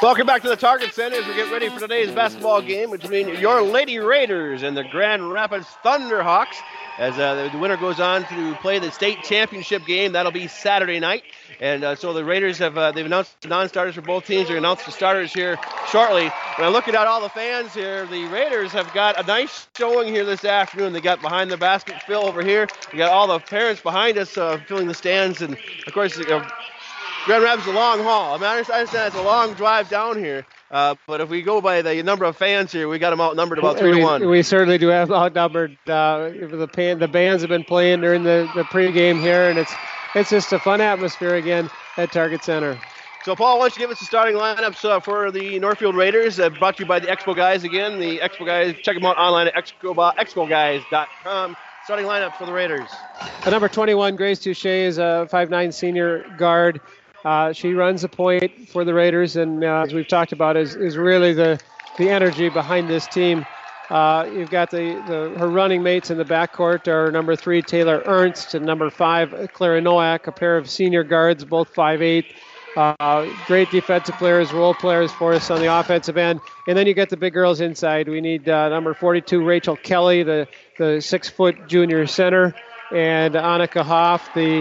Welcome back to the Target Center as we get ready for today's basketball game between your Lady Raiders and the Grand Rapids Thunderhawks. As the winner goes on to play the state championship game, that'll be Saturday night. And so the Raiders they've announced the non-starters for both teams. They're announced the starters here shortly. When I'm looking at all the fans here, the Raiders have got a nice showing here this afternoon. They got behind the basket Phil over here. We got all the parents behind us filling the stands, and of course. Grand Rapids is a long haul. I mean, I understand it's a long drive down here, but if we go by the number of fans here, we got them outnumbered about 3-1. We certainly do have outnumbered. The bands have been playing during the pregame here, and it's just a fun atmosphere again at Target Center. So, Paul, why don't you give us the starting lineups for the Northfield Raiders, brought to you by the Expo Guys again. The Expo Guys, check them out online at expoguys.com. Starting lineup for the Raiders. Number 21, Grace Touche, is a 5'9" senior guard. She runs the point for the Raiders, and as we've talked about, is really the energy behind this team. You've got her running mates in the backcourt are number 3, Taylor Ernst, and number 5, Clara Nowak, a pair of senior guards, both 5'8". Great defensive players, role players for us on the offensive end. And then you get the big girls inside. We need number 42, Rachel Kelly, the 6-foot junior center, and Annika Hoff, the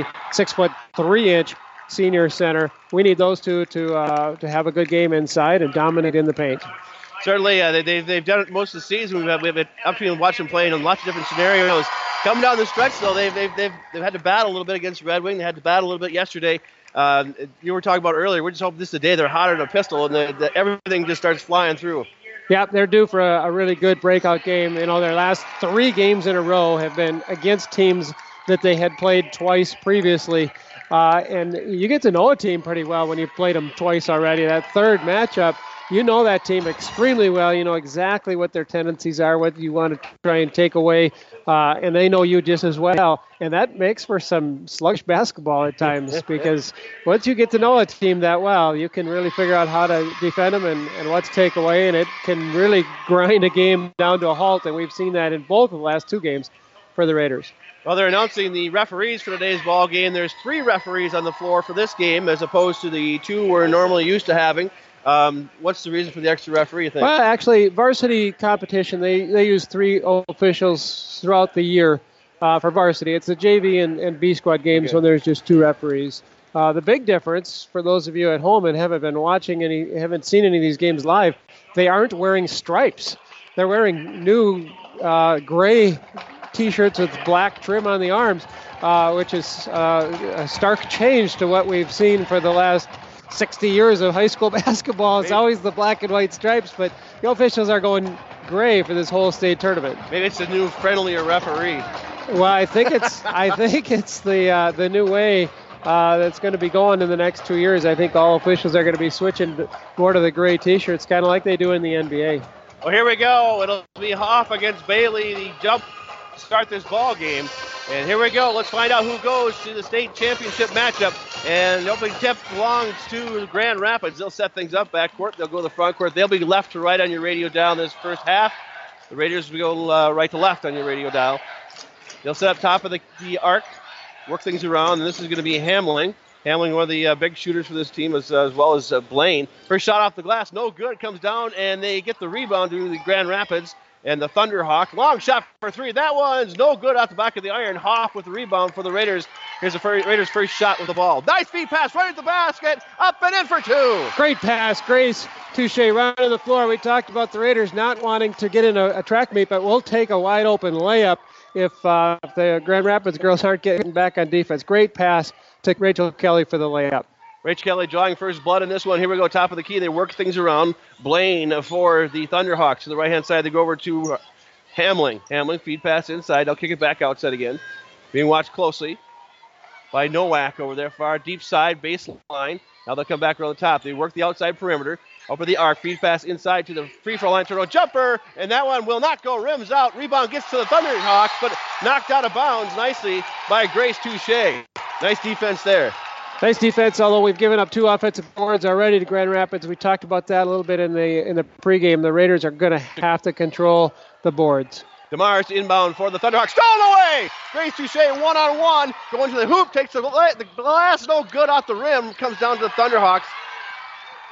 6'3" senior center. We need those two to have a good game inside and dominate in the paint. Certainly, they've done it most of the season. We've been up to watching them playing in lots of different scenarios. Coming down the stretch, though, they've had to battle a little bit against Red Wing. They had to battle a little bit yesterday. You were talking about earlier. We're just hoping this is the day they're hotter than a pistol, and everything just starts flying through. Yeah, they're due for a really good breakout game. You know, their last 3 games in a row have been against teams that they had played twice previously. And you get to know a team pretty well when you've played them twice already. That third matchup, you know that team extremely well. You know exactly what their tendencies are, what you want to try and take away, and they know you just as well. And that makes for some sluggish basketball at times because once you get to know a team that well, you can really figure out how to defend them and what to take away, and it can really grind a game down to a halt. And we've seen that in both of the last 2 games for the Raiders. Well, they're announcing the referees for today's ball game. There's 3 referees on the floor for this game as opposed to the 2 we're normally used to having. What's the reason for the extra referee, you think? Well, actually, varsity competition, they use 3 officials throughout the year for varsity. It's the JV and B squad games when there's just 2 referees. The big difference for those of you at home and haven't been watching haven't seen any of these games live, they aren't wearing stripes. They're wearing new gray T-shirts with black trim on the arms, which is a stark change to what we've seen for the last 60 years of high school basketball. It's always the black and white stripes, but the officials are going gray for this whole state tournament. Maybe it's the new friendlier referee. Well, I think it's the new way that's going to be going in the next 2 years. I think all officials are going to be switching more to the gray T-shirts, kind of like they do in the NBA. Well, here we go. It'll be Hoff against Bailey. The jump to start this ball game. And here we go. Let's find out who goes to the state championship matchup. And the opening tip belongs to Grand Rapids. They'll set things up backcourt. They'll go to the front court. They'll be left to right on your radio dial this first half. The Raiders will go right to left on your radio dial. They'll set up top of the arc, work things around, and this is going to be Hamling. Hamling, one of the big shooters for this team, as well as Blaine. First shot off the glass, no good. Comes down, and they get the rebound to the Grand Rapids. And the Thunderhawk, long shot for 3. That one's no good off the back of the iron. Hoff with the rebound for the Raiders. Here's the Raiders' first shot with the ball. Nice feed pass right at the basket. Up and in for 2. Great pass. Grace Touche right on the floor. We talked about the Raiders not wanting to get in a track meet, but we'll take a wide open layup if the Grand Rapids girls aren't getting back on defense. Great pass to Rachel Kelly for the layup. Rachel Kelly drawing first blood in this one. Here we go, top of the key. They work things around. Blaine for the Thunderhawks. To the right-hand side, they go over to Hamling. Hamling, feed pass inside. They'll kick it back outside again. Being watched closely by Nowak over there, far deep side, baseline. Now they'll come back around the top. They work the outside perimeter. Over the arc, feed pass inside to the free-throw line. Turtle jumper, and that one will not go. Rims out. Rebound gets to the Thunderhawks, but knocked out of bounds nicely by Grace Touche. Nice defense there. Nice defense, although we've given up 2 offensive boards already to Grand Rapids. We talked about that a little bit in the pregame. The Raiders are going to have to control the boards. DeMars inbound for the Thunderhawks. Stolen away! Grace Touche one-on-one. Going to the hoop, takes the glass, no good off the rim. Comes down to the Thunderhawks.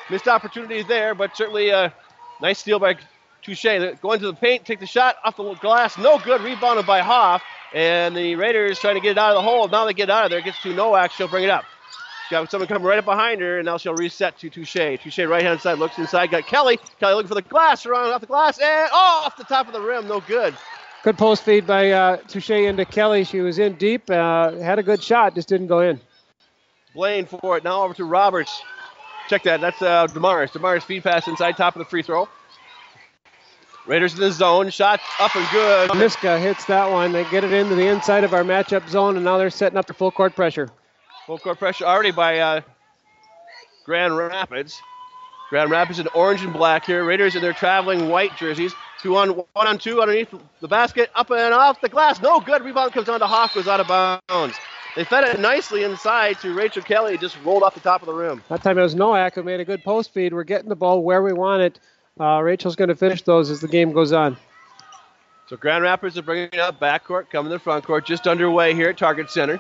missed opportunity there, but certainly a nice steal by Touche. Going to the paint, take the shot off the glass. No good. Rebounded by Hoff. And the Raiders trying to get it out of the hole. Now they get out of there. Gets to Nowak. She'll bring it up. She's got someone coming right up behind her, and now she'll reset to Touche. Touche right-hand side, looks inside. Got Kelly. Kelly looking for the glass. Around off the glass. And, off the top of the rim. No good. Good post feed by Touche into Kelly. She was in deep. Had a good shot. Just didn't go in. Blaine for it. Now over to Roberts. Check that. That's Damaris. Damaris feed pass inside, top of the free throw. Raiders in the zone. Shot up and good. Miska hits that one. They get it into the inside of our matchup zone, and now they're setting up the full court pressure. Full court pressure already by Grand Rapids. Grand Rapids in orange and black here. Raiders in their traveling white jerseys. 1-on-2 underneath the basket. Up and off the glass. No good. Rebound comes on to Hoff. Goes out of bounds. They fed it nicely inside to Rachel Kelly. Just rolled off the top of the rim. That time it was Nowak who made a good post feed. We're getting the ball where we want it. Rachel's going to finish those as the game goes on. So Grand Rapids are bringing it up. Backcourt coming to the front court. Just underway here at Target Center.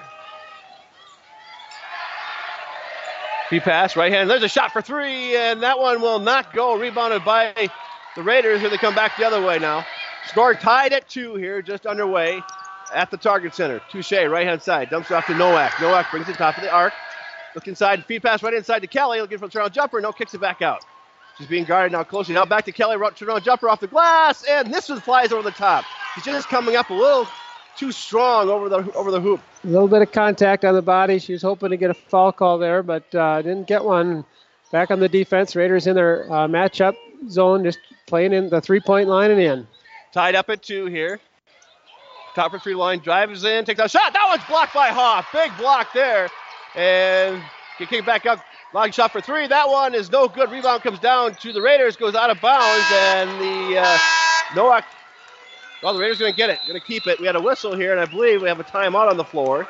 Pass, right hand. There's a shot for three, and that one will not go. Rebounded by the Raiders. Here they come back the other way now. Score tied at 2 here, just underway at the Target Center. Touche, right-hand side. Dumps it off to Nowak. Nowak brings it top of the arc. Look inside. Feed pass right inside to Kelly. Looking for the turnaround jumper. No, kicks it back out. She's being guarded now closely. Now back to Kelly. Turnaround jumper off the glass, and this one flies over the top. She's just coming up a little too strong over the hoop. A little bit of contact on the body. She was hoping to get a foul call there, but didn't get one. Back on the defense. Raiders in their matchup zone, just playing in the three-point line and in. Tied up at 2 here. Top of three line, drives in, takes a shot. That one's blocked by Hoff. Big block there. And can kick back up. Long shot for 3. That one is no good. Rebound comes down to the Raiders, goes out of bounds, and the Nowak. Well, the Raiders are going to get it. Going to keep it. We had a whistle here, and I believe we have a timeout on the floor.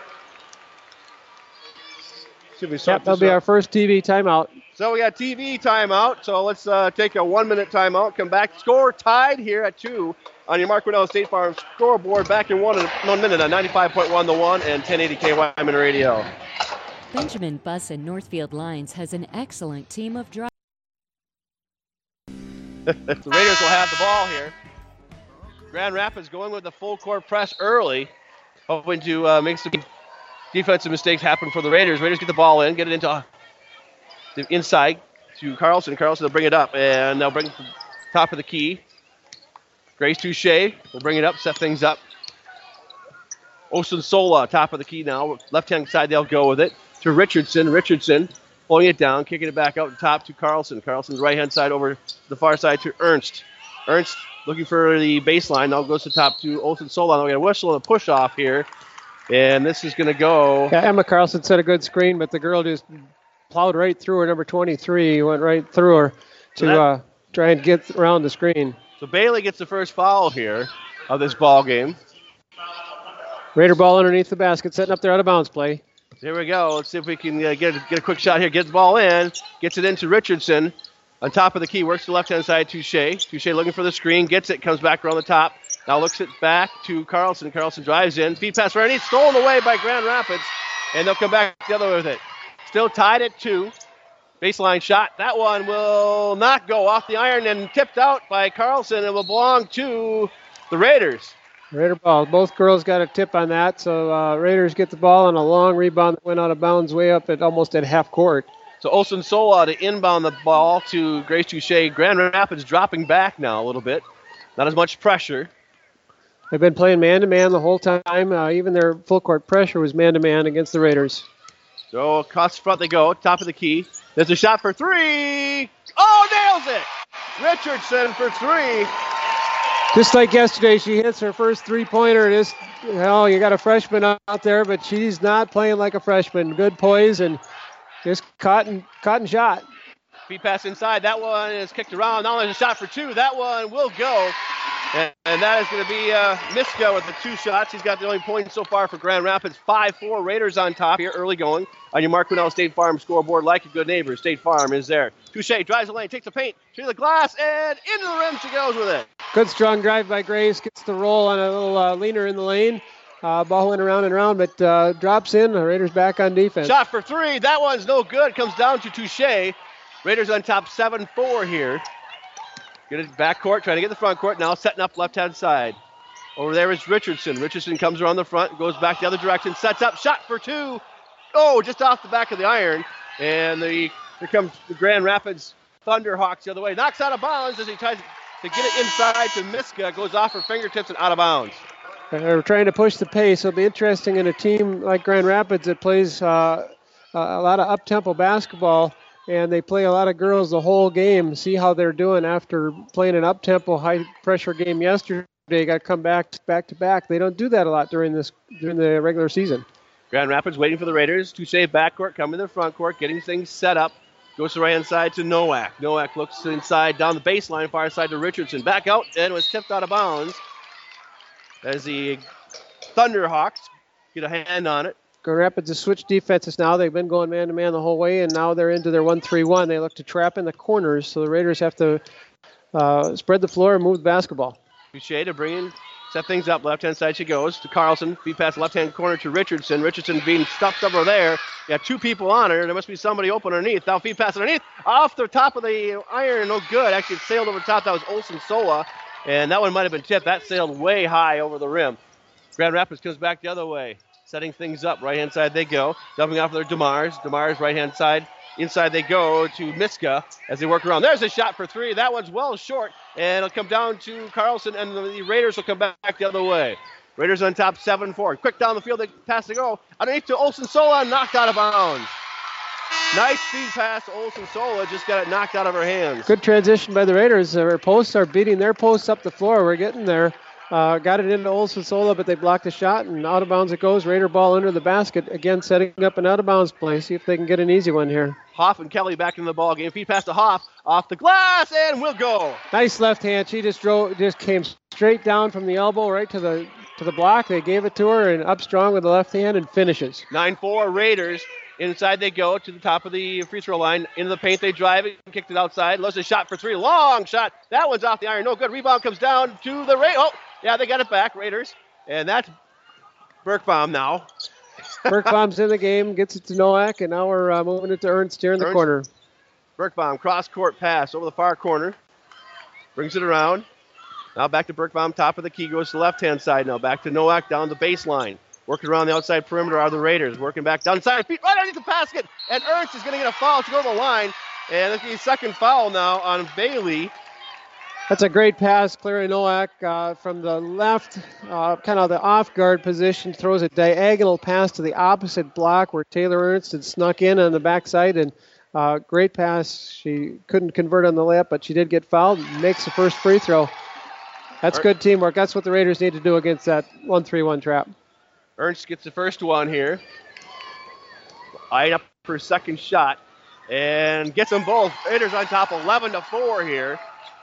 That'll be our first TV timeout. So we got TV timeout. So let's take a 1-minute timeout. Come back. Score tied here at 2 on your Mark Riddell State Farm scoreboard. Back in 1 minute on 95.1 The One and 1080 KYMN Radio. Benjamin Bus and Northfield Lines has an excellent team of drivers. The Raiders will have the ball here. Grand Rapids going with the full court press early, hoping to make some defensive mistakes happen for the Raiders. Raiders get the ball in, get it into the inside to Carlson. Carlson will bring it up, and they'll bring it to the top of the key. Grace Touche will bring it up, set things up. Osunsola, top of the key now. Left-hand side, they'll go with it to Richardson. Richardson pulling it down, kicking it back out the top to Carlson. Carlson's right-hand side over to the far side to Ernst. Ernst looking for the baseline. Now goes to top to Osunsola. Now we got a whistle and a push-off here. And this is going to go. Yeah, Emma Carlson set a good screen, but the girl just plowed right through her. Number 23 went right through her to try and get around the screen. So Bailey gets the first foul here of this ball game. Raider ball underneath the basket, setting up their out-of-bounds play. There we go. Let's see if we can get a quick shot here. Get the ball in. Gets it into Richardson. On top of the key, works the left-hand side, Touche. Touche looking for the screen, gets it, comes back around the top. Now looks it back to Carlson. Carlson drives in. Feed pass right underneath, stolen away by Grand Rapids. And they'll come back the other way with it. Still tied at 2. Baseline shot. That one will not go off the iron and tipped out by Carlson. It will belong to the Raiders. Raider ball. Both girls got a tip on that, so Raiders get the ball on a long rebound that went out of bounds way up at almost at half court. So Osunsola to inbound the ball to Grace Touche. Grand Rapids dropping back now a little bit. Not as much pressure. They've been playing man-to-man the whole time. Even their full court pressure was man-to-man against the Raiders. So across the front they go. Top of the key. There's a shot for 3. Oh, nails it! Richardson for 3. Just like yesterday, she hits her first three-pointer. You got a freshman out there, but she's not playing like a freshman. Good poise and just caught and shot. Feed pass inside. That one is kicked around. Now there's a shot for 2. That one will go. And that is going to be Miska with the 2 shots. He's got the only point so far for Grand Rapids. 5-4 Raiders on top here early going on your Mark Riddell State Farm scoreboard. Like a good neighbor, State Farm is there. Touche drives the lane, takes the paint to the glass, and into the rim she goes with it. Good strong drive by Grace. Gets the roll on a little leaner in the lane. Ball went around and around, but drops in. The Raiders back on defense. Shot for 3. That one's no good. Comes down to Touche. Raiders on top 7-4 here. Get it back court, trying to get the front court. Now setting up left-hand side. Over there is Richardson. Richardson comes around the front, goes back the other direction, sets up, shot for two. Oh, just off the back of the iron. And here comes the Grand Rapids Thunderhawks the other way. Knocks out of bounds as he tries to get it inside to Miska. Goes off her fingertips and out of bounds. They're trying to push the pace. It'll be interesting in a team like Grand Rapids that plays a lot of up-tempo basketball, and they play a lot of girls the whole game. See how they're doing after playing an up-tempo, high-pressure game yesterday. They got to come back to back. They don't do that a lot during the regular season. Grand Rapids waiting for the Raiders. Touche backcourt, coming to the front court, getting things set up. Goes to the right-hand side to Nowak. Nowak looks inside, down the baseline, far side to Richardson. Back out, and was tipped out of bounds as the Thunderhawks get a hand on it. Grand Rapids has switched defenses now. They've been going man-to-man the whole way, and now they're into their 1-3-1. They look to trap in the corners, so the Raiders have to spread the floor and move the basketball. Boucher to bring in, set things up. Left-hand side she goes to Carlson. Feed pass left-hand corner to Richardson. Richardson being stuffed over there. You got two people on her. There must be somebody open underneath. Now feed pass underneath. Off the top of the iron. No good. Actually, it sailed over the top. That was Olsen Sola. And that one might have been tipped. That sailed way high over the rim. Grand Rapids comes back the other way. Setting things up. Right-hand side they go. Dumping off there DeMars. DeMars right-hand side. Inside they go to Miska as they work around. There's a shot for three. That one's well short. And it'll come down to Carlson, and the Raiders will come back the other way. Raiders on top 7-4. Quick down the field. They pass to go. Underneath to Olsen Sola. Knocked out of bounds. Nice feed pass to Olsen Sola. Just got it knocked out of her hands. Good transition by the Raiders. Their posts are beating their posts up the floor. We're getting there. Got it into Olsen Sola, but they blocked the shot, and out of bounds it goes. Raider ball under the basket. Again, setting up an out of bounds play. See if they can get an easy one here. Hoff and Kelly back in the ball game. Feed pass to Hoff. Off the glass, and we'll go. Nice left hand. She just came straight down from the elbow right to the block. They gave it to her, and up strong with the left hand and finishes. 9-4 Raiders. Inside they go to the top of the free throw line. Into the paint they drive it. Kicked it outside. Loves a shot for three. Long shot. That one's off the iron. No good. Rebound comes down to the Raiders. Oh, yeah, they got it back, Raiders. And that's Birkbaum now. Birkbaum's in the game. Gets it to Nowak, and now we're moving it to Ernst here in the corner. Birkbaum, cross-court pass over the far corner. Brings it around. Now back to Birkbaum, top of the key. Goes to the left-hand side now. Back to Nowak down the baseline. Working around the outside perimeter are the Raiders. Working back down the side. Feet right underneath the basket. And Ernst is going to get a foul to go to the line. And it's the second foul now on Bailey. That's a great pass, clearing Nowak from the left, kind of the off-guard position, throws a diagonal pass to the opposite block where Taylor Ernst had snuck in on the backside, and great pass. She couldn't convert on the layup, but she did get fouled and makes the first free throw. That's good teamwork. That's what the Raiders need to do against that 1-3-1 trap. Ernst gets the first one here. Eyeing up her second shot and gets them both. Raiders on top 11-4 here.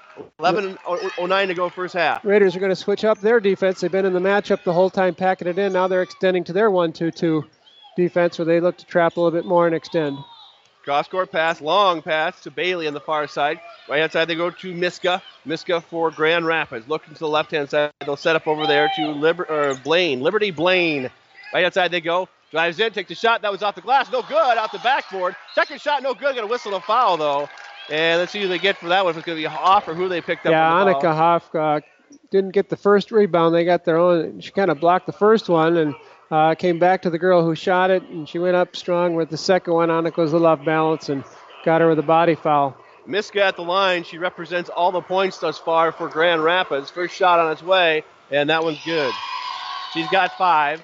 11:09 to go first half. Raiders are going to switch up their defense. They've been in the matchup the whole time, packing it in. Now they're extending to their 1-2-2 defense where they look to trap a little bit more and extend. Cross-court pass, long pass to Bailey on the far side. Right-hand side they go to Miska. Miska for Grand Rapids. Looking to the left-hand side. They'll set up over there to Liberty Blaine. Right-hand side they go. Drives in, takes a shot. That was off the glass. No good. Off the backboard. Second shot, no good. Going to whistle a foul, though. And let's see who they get for that one. If it's going to be Hoff or who they picked up. Yeah, Annika Hoff didn't get the first rebound. They got their own. She kind of blocked the first one and came back to the girl who shot it, and she went up strong with the second one. Annika was a little off balance and got her with a body foul. Miska at the line. She represents all the points thus far for Grand Rapids. First shot on its way, and that one's good. She's got 5.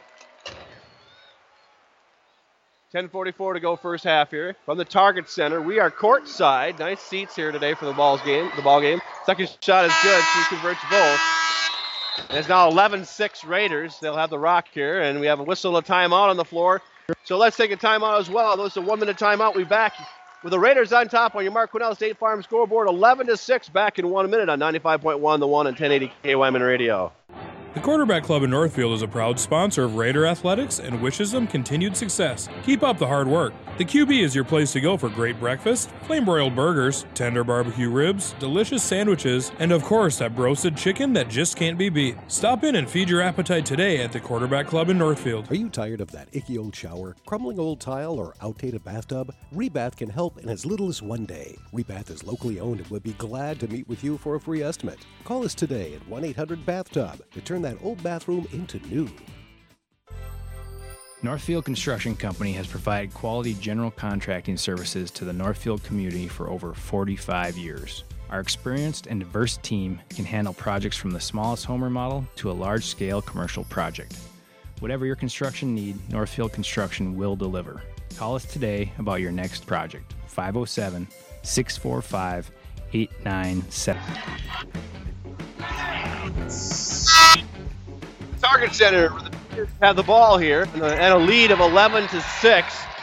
10:44 to go first half here. From the Target Center, we are courtside. Nice seats here today for the ball game. Second shot is good. She converts both. And it's now 11-6 Raiders. They'll have the rock here, and we have a whistle and a timeout on the floor. So let's take a timeout as well. Those are 1-minute timeout. We'll be back with the Raiders on top on your Mark Quinnell State Farm scoreboard. 11-6 back in 1 minute on 95.1 The One and 1080 KYMN Radio. The Quarterback Club in Northfield is a proud sponsor of Raider Athletics and wishes them continued success. Keep up the hard work. The QB is your place to go for great breakfast, flame-broiled burgers, tender barbecue ribs, delicious sandwiches, and of course that roasted chicken that just can't be beat. Stop in and feed your appetite today at the Quarterback Club in Northfield. Are you tired of that icky old shower, crumbling old tile, or outdated bathtub? Rebath can help in as little as one day. Rebath is locally owned and would be glad to meet with you for a free estimate. Call us today at 1-800-BATHTUB to turn that old bathroom into new. Northfield Construction Company has provided quality general contracting services to the Northfield community for over 45 years. Our experienced and diverse team can handle projects from the smallest home remodel to a large-scale commercial project. Whatever your construction need, Northfield Construction will deliver. Call us today about your next project. 507-645-8970. Target Center have the ball here and a lead of 11-6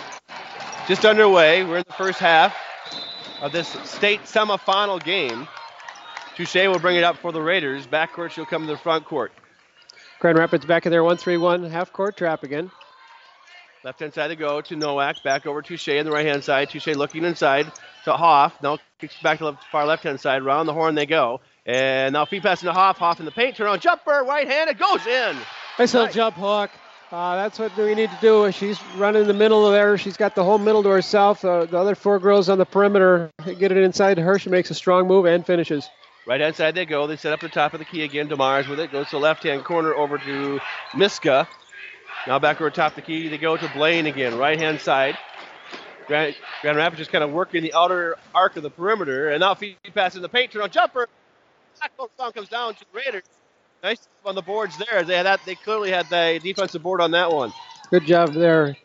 just underway. We're in the first half of this state semifinal game. Touche will bring it up for the Raiders. Backcourt, she'll come to the front court. Grand Rapids back in their 1-3-1 half-court trap again. Left-hand side they go to Nowak. Back over to Touche on the right-hand side. Touche looking inside to Hoff. Now kicks back to the far left-hand side. Round the horn they go. And now feed pass into Hoff. Hoff in the paint. Turn on jumper. Right-handed. Goes in. Nice little jump hook. That's what we need to do. She's running in the middle of there. She's got the whole middle to herself. The other four girls on the perimeter get it inside to her. She makes a strong move and finishes. Right-hand side they go. They set up the top of the key again. DeMars with it. Goes to the left-hand corner over to Miska. Now back over top of the key. They go to Blaine again. Right-hand side. Grand Rapids just kind of working the outer arc of the perimeter. And now feed pass in the paint. Turn on jumper. Song comes down to the Raiders. Nice on the boards there. They clearly had the defensive board on that one. Good job there.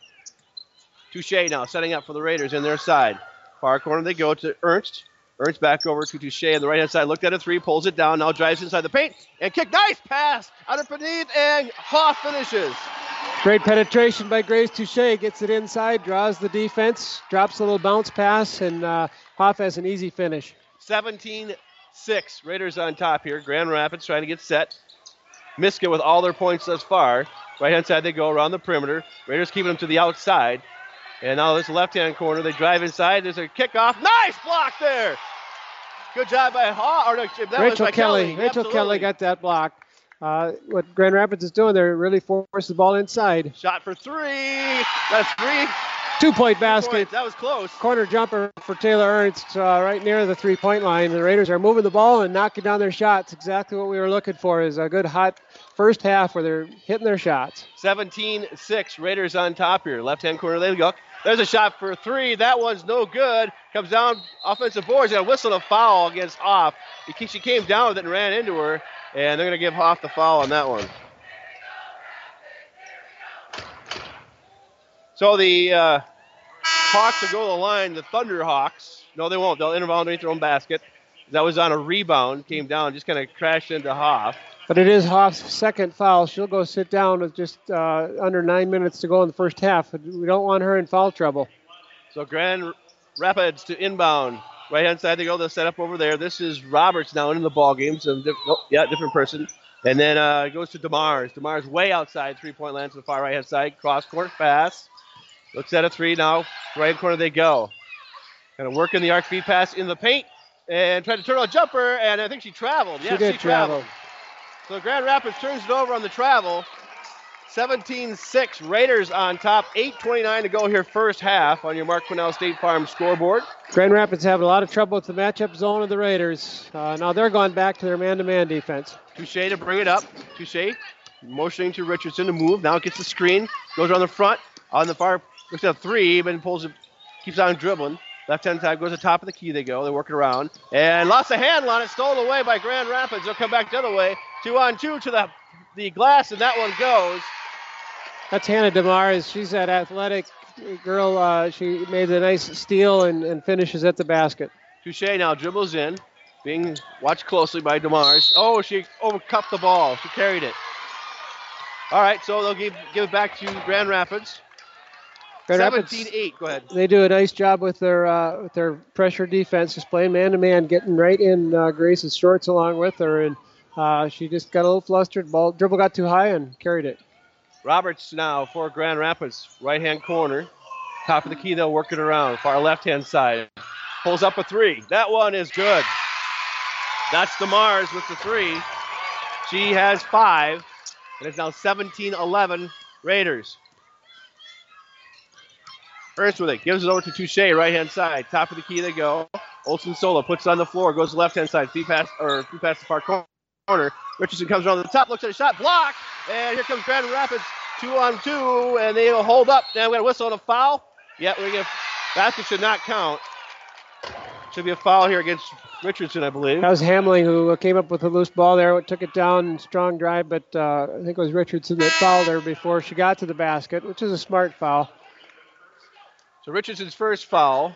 Touche now setting up for the Raiders in their side. Far corner they go to Ernst. Ernst back over to Touche on the right-hand side. Looked at a three, pulls it down, now drives inside the paint. And kick, nice pass out of beneath, and Hoff finishes. Great penetration by Grace Touche. Gets it inside, draws the defense, drops a little bounce pass, and Hoff has an easy finish. 17-6. Raiders on top here. Grand Rapids trying to get set. Miska with all their points thus far. Right-hand side they go around the perimeter. Raiders keeping them to the outside. And now this left-hand corner, they drive inside. There's a kickoff. Nice block there. Good job by Rachel Kelly. Rachel Kelly got that block. What Grand Rapids is doing, they're really forcing the ball inside. Shot for three. That's three. 2-point basket. That was close. Corner jumper for Taylor Ernst right near the 3-point line. The Raiders are moving the ball and knocking down their shots. Exactly what we were looking for is a good hot first half where they're hitting their shots. 17-6. Raiders on top here. Left-hand corner, they go. There's a shot for three. That one's no good. Comes down offensive boards. Got a whistle a foul against Hoff. She came down with it and ran into her. And they're going to give Hoff the foul on that one. So the Hawks will go to the line. The Thunder Hawks. No, they won't. They'll inbound underneath their own basket. That was on a rebound. Came down. Just kind of crashed into Hoff. But it is Hoff's second foul. She'll go sit down with just under 9 minutes to go in the first half. We don't want her in foul trouble. So Grand Rapids to inbound. Right-hand side they go. They'll set up over there. This is Roberts now in the ball game. So different person. And then it goes to DeMars. DeMars way outside. 3-point land to the far right-hand side. Cross-court pass. Looks at a three now. Right corner they go. Kind of working the arc feed pass in the paint. And tried to turn on a jumper. And I think she traveled. She did travel. So Grand Rapids turns it over on the travel. 17-6. Raiders on top. 8:29 to go here first half on your Mark Quinnell State Farm scoreboard. Grand Rapids having a lot of trouble with the matchup zone of the Raiders. Now they're going back to their man-to-man defense. Touche to bring it up. Touche motioning to Richardson to move. Now gets the screen. Goes around the front. On the far, looks at a three, but pulls it, keeps on dribbling. Left-hand side goes to the top of the key they go. They work it around. And lost a handle on it. Stolen away by Grand Rapids. They'll come back the other way. 2-on-2 to the glass, and that one goes. That's Hannah DeMars. She's that athletic girl. She made a nice steal and finishes at the basket. Touche now dribbles in. Being watched closely by DeMars. Oh, she overcupped the ball. She carried it. All right, so they'll give it back to Grand Rapids. 17-8. Go ahead. They do a nice job with their pressure defense, just playing man-to-man, getting right in Grace's shorts along with her. And She just got a little flustered. Dribble got too high and carried it. Roberts now for Grand Rapids, right-hand corner. Top of the key, they'll work it around. Far left-hand side. Pulls up a three. That one is good. That's DeMars with the three. She has 5. And it's now 17-11 Raiders. Ernst with it. Gives it over to Touche, right-hand side. Top of the key they go. Olsen Sola puts it on the floor. Goes to the left-hand side. Feet past the far corner. Richardson comes around the top. Looks at a shot. Block. And here comes Grand Rapids. 2-on-2. And they'll hold up. Now we got a whistle and a foul. Yeah, basket should not count. Should be a foul here against Richardson, I believe. That was Hamling who came up with a loose ball there, took it down, strong drive, but I think it was Richardson that fouled her before she got to the basket, which is a smart foul. So Richardson's first foul.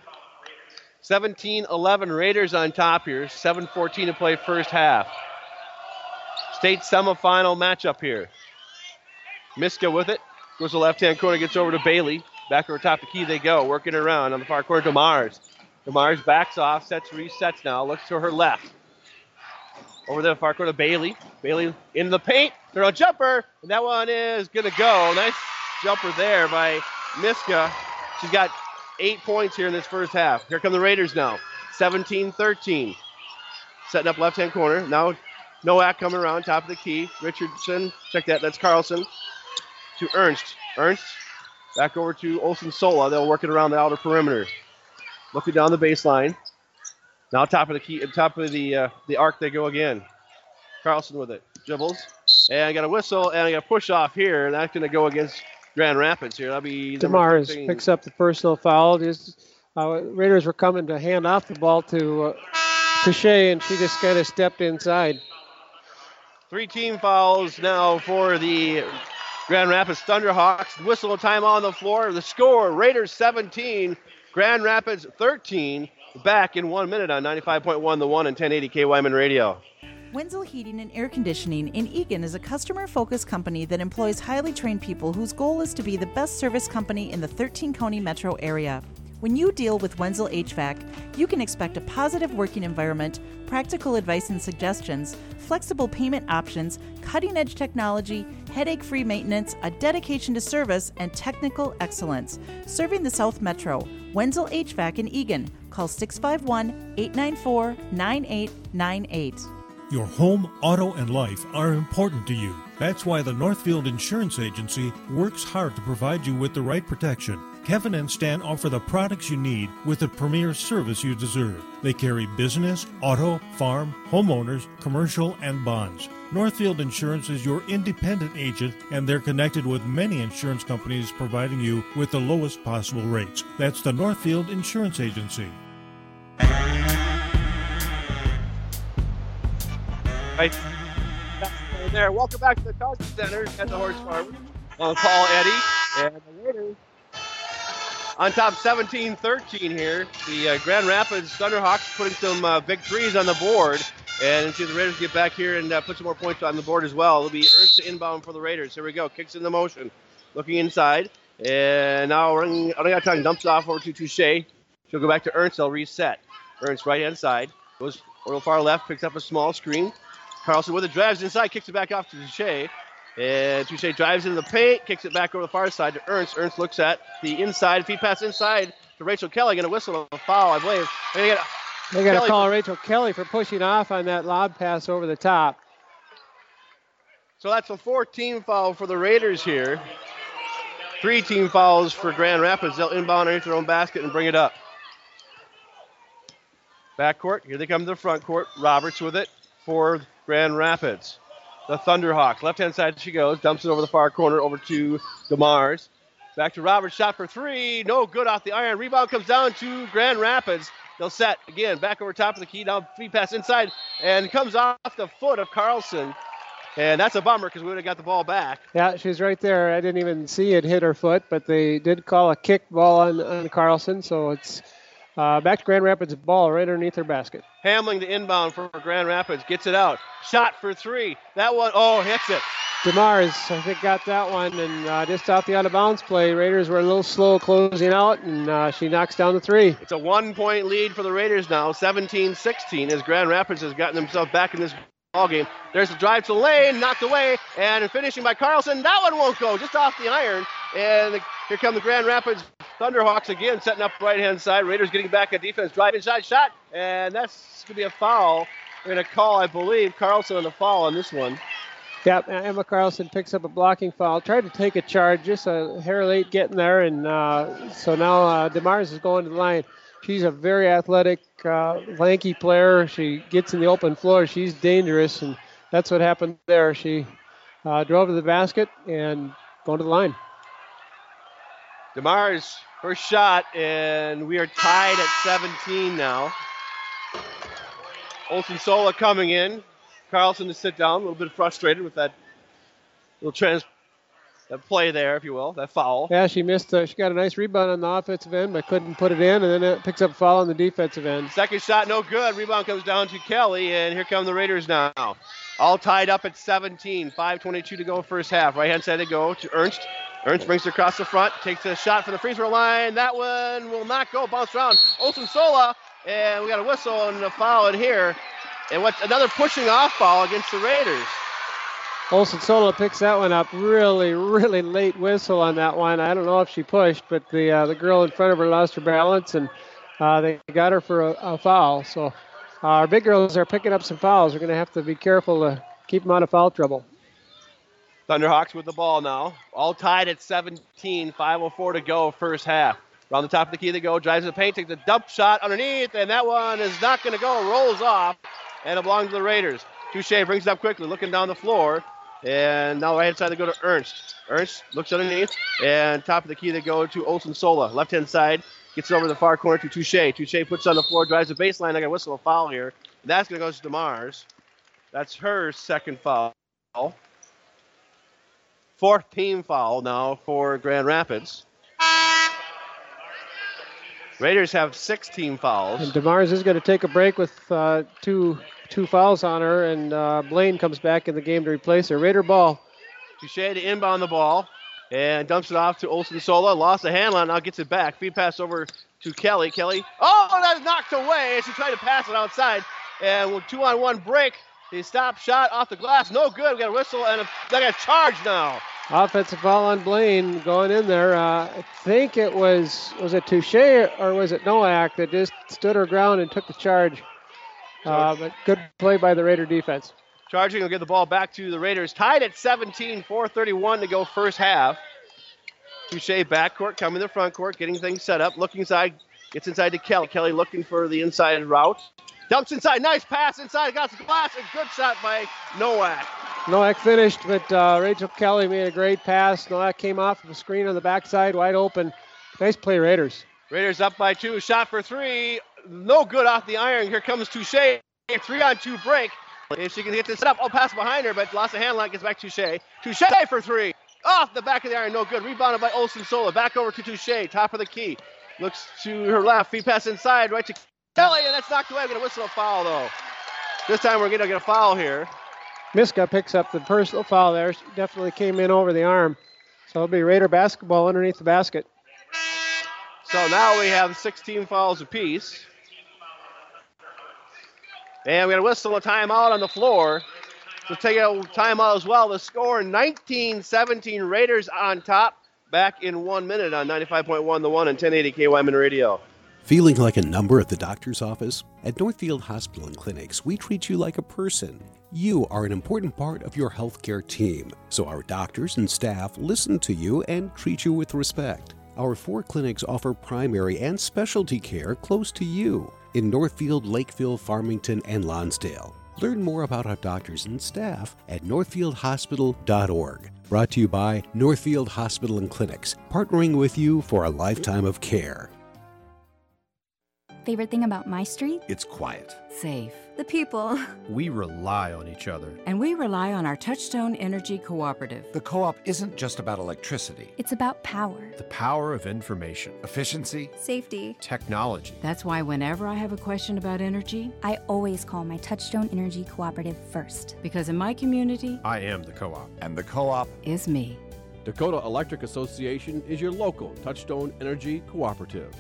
17-11 Raiders on top here. 7:14 to play first half. State semifinal matchup here. Miska with it. Goes to the left-hand corner, gets over to Bailey. Back over top the key they go, working around on the far corner to DeMars. DeMars backs off, resets now, looks to her left. Over the far corner to Bailey. Bailey in the paint, throw a jumper, and that one is going to go. Nice jumper there by Miska. She's got 8 points here in this first half. Here come the Raiders now, 17-13. Setting up left-hand corner. Now Nowak coming around, top of the key. Richardson, check that, that's Carlson. To Ernst. Ernst, back over to Olsen Sola. They'll work it around the outer perimeter. Looking down the baseline. Now top of the key, top of the arc they go again. Carlson with it. Dribbles. And I got a whistle, and I got a push off here. And that's going to go against Grand Rapids here. That'll be DeMars picks up the personal foul. Raiders were coming to hand off the ball to Touche, and she just kind of stepped inside. 3 team fouls now for the Grand Rapids Thunderhawks. Whistle time on the floor. The score, Raiders 17, Grand Rapids 13. Back in 1 minute on 95.1 The One and 1080 KYMN Radio. Wenzel Heating and Air Conditioning in Eagan is a customer-focused company that employs highly trained people whose goal is to be the best service company in the 13-county metro area. When you deal with Wenzel HVAC, you can expect a positive working environment, practical advice and suggestions, flexible payment options, cutting-edge technology, headache-free maintenance, a dedication to service, and technical excellence. Serving the South Metro, Wenzel HVAC in Eagan. Call 651-894-9898. Your home, auto, and life are important to you. That's why the Northfield Insurance Agency works hard to provide you with the right protection. Kevin and Stan offer the products you need with the premier service you deserve. They carry business, auto, farm, homeowners, commercial, and bonds. Northfield Insurance is your independent agent, and they're connected with many insurance companies providing you with the lowest possible rates. That's the Northfield Insurance Agency. Right there. Welcome back to the College Center at the Horse Farm. On Paul Eddy and the Raiders on top 17-13 here. The Grand Rapids Thunderhawks putting some big threes on the board. And see the Raiders get back here and put some more points on the board as well. It'll be Ernst to inbound for the Raiders. Here we go. Kicks in the motion. Looking inside. And now Orangaton dumps off over to Touche. She'll go back to Ernst. They'll reset. Ernst right-hand side. Goes a little far left. Picks up a small screen. Carlson with it. Drives inside. Kicks it back off to Touche. And Touche drives into the paint. Kicks it back over the far side to Ernst. Ernst looks at the inside. Feed pass inside to Rachel Kelly. Going to whistle a foul, I believe. They got to call Rachel Kelly for pushing off on that lob pass over the top. So that's a 4-team foul for the Raiders here. 3 team fouls for Grand Rapids. They'll inbound underneath their own basket and bring it up. Backcourt. Here they come to the front court. Roberts with it for Grand Rapids. The Thunderhawks. Left-hand side she goes. Dumps it over the far corner over to DeMars. Back to Roberts. Shot for 3. No good off the iron. Rebound comes down to Grand Rapids. They'll set again. Back over top of the key. Now feed pass inside. And comes off the foot of Carlson. And that's a bummer because we would have got the ball back. Yeah, she's right there. I didn't even see it hit her foot, but they did call a kick ball on Carlson. So it's back to Grand Rapids' ball right underneath her basket. Hamling the inbound for Grand Rapids. Gets it out. Shot for 3. That one, hits it. DeMars, I think, got that one. And just off the out-of-bounds play, Raiders were a little slow closing out, and she knocks down the 3. It's a 1-point lead for the Raiders now, 17-16, as Grand Rapids has gotten themselves back in this game. There's a drive to the lane, knocked away, and finishing by Carlson. That one won't go, just off the iron. And here come the Grand Rapids Thunderhawks again, setting up right-hand side. Raiders getting back at defense, drive inside shot, and that's going to be a foul. We're going to call, I believe, Carlson on the foul on this one. Yeah, Emma Carlson picks up a blocking foul. Tried to take a charge, just a hair late getting there, and so now DeMars is going to the line. She's a very athletic, lanky player. She gets in the open floor. She's dangerous, and that's what happened there. She drove to the basket and going to the line. DeMars, first shot, and we are tied at 17 now. Olsen Sola coming in. Carlson to sit down, a little bit frustrated with that little that play there, if you will, that foul. Yeah, she missed. She got a nice rebound on the offensive end, but couldn't put it in, and then it picks up a foul on the defensive end. Second shot, no good. Rebound comes down to Kelly, and here come the Raiders now. All tied up at 17. 5:22 to go first half. Right-hand side to go to Ernst. Ernst brings it across the front, takes a shot from the free throw line. That one will not go. Bounce around. Olsen Sola, and we got a whistle and a foul in here. And another pushing off foul against the Raiders. Olsen Sola picks that one up. Really, really late whistle on that one. I don't know if she pushed, but the girl in front of her lost her balance, and they got her for a foul. So our big girls are picking up some fouls. We're going to have to be careful to keep them out of foul trouble. Thunderhawks with the ball now. All tied at 17. 5:04 to go first half. Around the top of the key they go. Drives the paint, takes a dump shot underneath, and that one is not going to go. Rolls off, and it belongs to the Raiders. Touche brings it up quickly, looking down the floor. And now right-hand side they go to Ernst. Ernst looks underneath, and top of the key they go to Olsen Sola. Left-hand side gets it over the far corner to Touche. Touche puts it on the floor, drives the baseline. I got to whistle a foul here. And that's going to go to DeMars. That's her second foul. Fourth team foul now for Grand Rapids. Raiders have 6 team fouls. And DeMars is going to take a break with two fouls on her, and Blaine comes back in the game to replace her. Raider ball. Touche to inbound the ball and dumps it off to Olsen Sola. Lost the handle on, now gets it back. Feed pass over to Kelly. Kelly, that's knocked away. She tried to pass it outside. And with 2-on-1 break, the stop shot off the glass. No good. We got a whistle and they got a charge now. Offensive foul on Blaine going in there. I think it was it Touche or was it Nowak that just stood her ground and took the charge. But good play by the Raider defense. Charging will get the ball back to the Raiders. Tied at 17, 4:31 to go first half. Touche backcourt, coming to the front court, getting things set up. Looking inside, gets inside to Kelly. Kelly looking for the inside route. Dumps inside, nice pass inside, got the glass, and good shot by Nowak. Nowak finished, but Rachel Kelly made a great pass. Nowak came off of the screen on the backside, wide open. Nice play, Raiders. Raiders up by 2, shot for 3. No good off the iron. Here comes Touche. 3-on-2 break. If she can get this up, pass behind her, but lost the handle, gets back to Touche. Touche for 3. Off the back of the iron, no good. Rebounded by Olsen Sola. Back over to Touche, top of the key. Looks to her left, feed pass inside, right to Kelly, and that's knocked away. We're going to whistle a foul, though. This time we're going to get a foul here. Miska picks up the personal foul there. She definitely came in over the arm. So it'll be Raider basketball underneath the basket. So now we have 16 fouls apiece. And we got a whistle, a timeout on the floor. So take a timeout as well. The score 19-17, Raiders on top. Back in 1 minute on 95.1 The One and 1080 KYMN Radio. Feeling like a number at the doctor's office? At Northfield Hospital and Clinics, we treat you like a person. You are an important part of your healthcare team, so our doctors and staff listen to you and treat you with respect. Our 4 clinics offer primary and specialty care close to you in Northfield, Lakeville, Farmington, and Lonsdale. Learn more about our doctors and staff at northfieldhospital.org. Brought to you by Northfield Hospital and Clinics, partnering with you for a lifetime of care. Favorite thing about my street? It's quiet. Safe. The people. We rely on each other. And we rely on our Touchstone Energy Cooperative. The co-op isn't just about electricity. It's about power. The power of information, efficiency, safety, technology. That's why whenever I have a question about energy, I always call my Touchstone Energy Cooperative first. Because in my community, I am the co-op. And the co-op is me. Dakota Electric Association is your local Touchstone Energy Cooperative.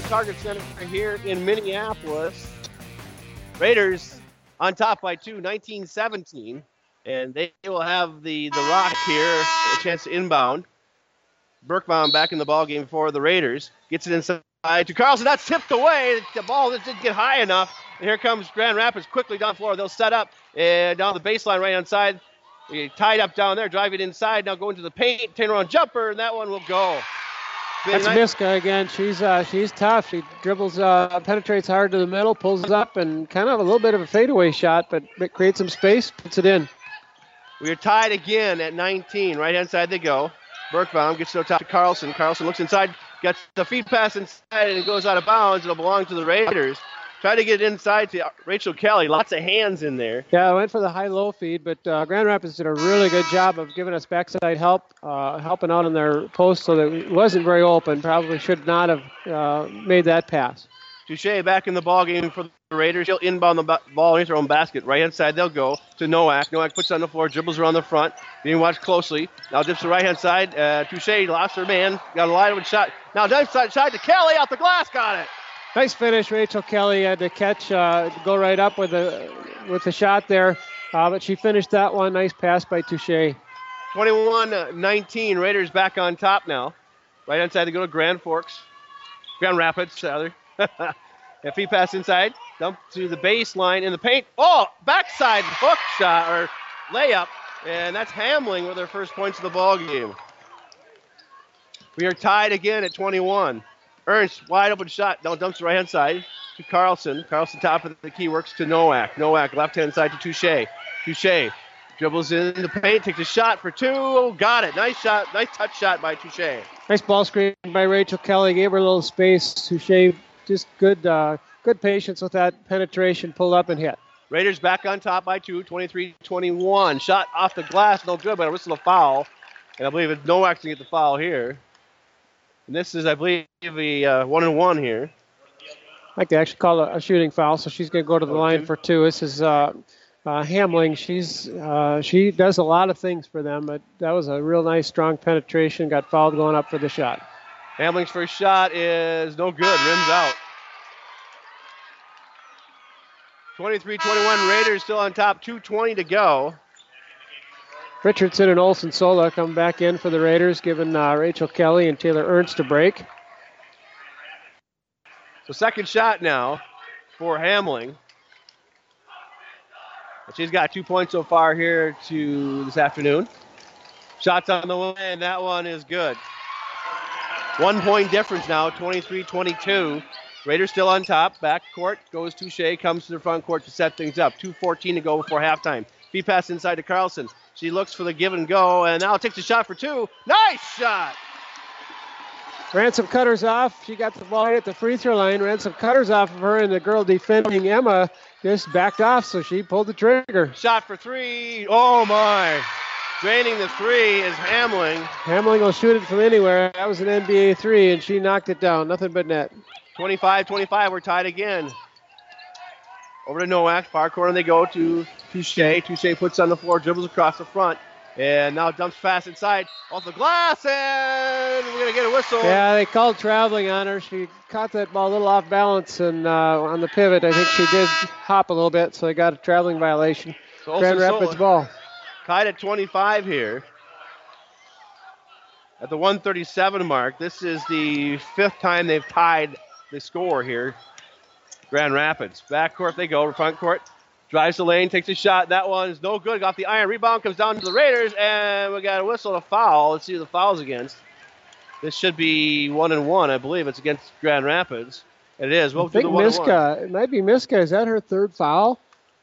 Target Center here in Minneapolis. Raiders on top by 2, 19-17. And they will have the Rock here, a chance to inbound. Birkbaum back in the ballgame for the Raiders. Gets it inside to Carlson. That's tipped away. The ball just didn't get high enough. And here comes Grand Rapids quickly down the floor. They'll set up and down the baseline right inside. Tied up down there, drive it inside. Now go into the paint, turn around jumper, and that one will go. That's Miska again. She's tough. She dribbles, penetrates hard to the middle, pulls up, and kind of a little bit of a fadeaway shot, but creates some space, puts it in. We are tied again at 19. Right-hand side they go. Birkbaum gets to the top to Carlson. Carlson looks inside, gets the feed pass inside, and it goes out of bounds. It'll belong to the Raiders. Try to get it inside to Rachel Kelly. Lots of hands in there. Yeah, I went for the high-low feed, but Grand Rapids did a really good job of giving us backside help, helping out on their post so that it wasn't very open. Probably should not have made that pass. Touche back in the ballgame for the Raiders. He'll inbound the ball into their own basket. Right-hand side, they'll go to Nowak. Nowak puts it on the floor, dribbles around the front. Being watched closely. Now dips to the right-hand side. Touche lost her man. Got a wide open shot. Now dips side to Kelly. Out the glass. Got it. Nice finish. Rachel Kelly had to catch, go right up with the shot there. But she finished that one. Nice pass by Touche. 21-19. Raiders back on top now. Right-hand side, they go to Grand Rapids, rather. And feed pass inside. Dump to the baseline in the paint. Oh, backside hook shot or layup. And that's Hamling with their first points of the ball game. We are tied again at 21. Ernst, wide open shot. Now dumps the right-hand side to Carlson. Carlson top of the key, works to Nowak. Nowak left-hand side to Touche. Touche dribbles in the paint, takes a shot for 2. Oh, got it. Nice shot. Nice touch shot by Touche. Nice ball screen by Rachel Kelly. Gave her a little space. Touche just good patience with that penetration, pulled up and hit. Raiders back on top by 2, 23-21. Shot off the glass, no good, but a whistle of foul. And I believe Nowak's going to get the foul here. And this is, I believe, a 1-and-1 here. I like to actually call it a shooting foul, so she's going to go to the line for 2. This is Hamling. She does a lot of things for them, but that was a real nice, strong penetration. Got fouled going up for the shot. Hamling's first shot is no good, rims out. 23-21, Raiders still on top, 2:20 to go. Richardson and Olsen Sola come back in for the Raiders, giving Rachel Kelly and Taylor Ernst a break. So second shot now for Hamling. She's got 2 points so far here this afternoon. Shots on the way, and that one is good. 1 point difference now, 23-22. Raiders still on top. Back court goes Touche, comes to the front court to set things up. 2:14 to go before halftime. Feed pass inside to Carlson. She looks for the give and go, and now takes a shot for 2. Nice shot! Ransom cutters off. She got the ball right at the free throw line. Ransom cutters off of her, and the girl defending Emma just backed off, so she pulled the trigger. Shot for 3. Oh, my. Draining the 3 is Hamling. Hamling will shoot it from anywhere. That was an NBA 3, and she knocked it down. Nothing but net. 25-25. We're tied again. Over to Nowak. Far corner they go to Touche. Touche puts on the floor, dribbles across the front, and now dumps fast inside off the glass, and we're going to get a whistle. Yeah, they called traveling on her. She caught that ball a little off balance, and on the pivot, I think she did hop a little bit, so they got a traveling violation. So Grand Rapids ball. Tied at 25 here. At the 137 mark, this is the 5th time they've tied the score here. Grand Rapids. Back court they go, front court. Drives the lane, takes a shot. That one is no good. Got the iron. Rebound comes down to the Raiders, and we got a whistle, a foul. Let's see who the foul's against. This should be 1-and-1. I believe it's against Grand Rapids. It is. We'll do the 1-and-1. Miska. It might be Miska. Is that her 3rd foul?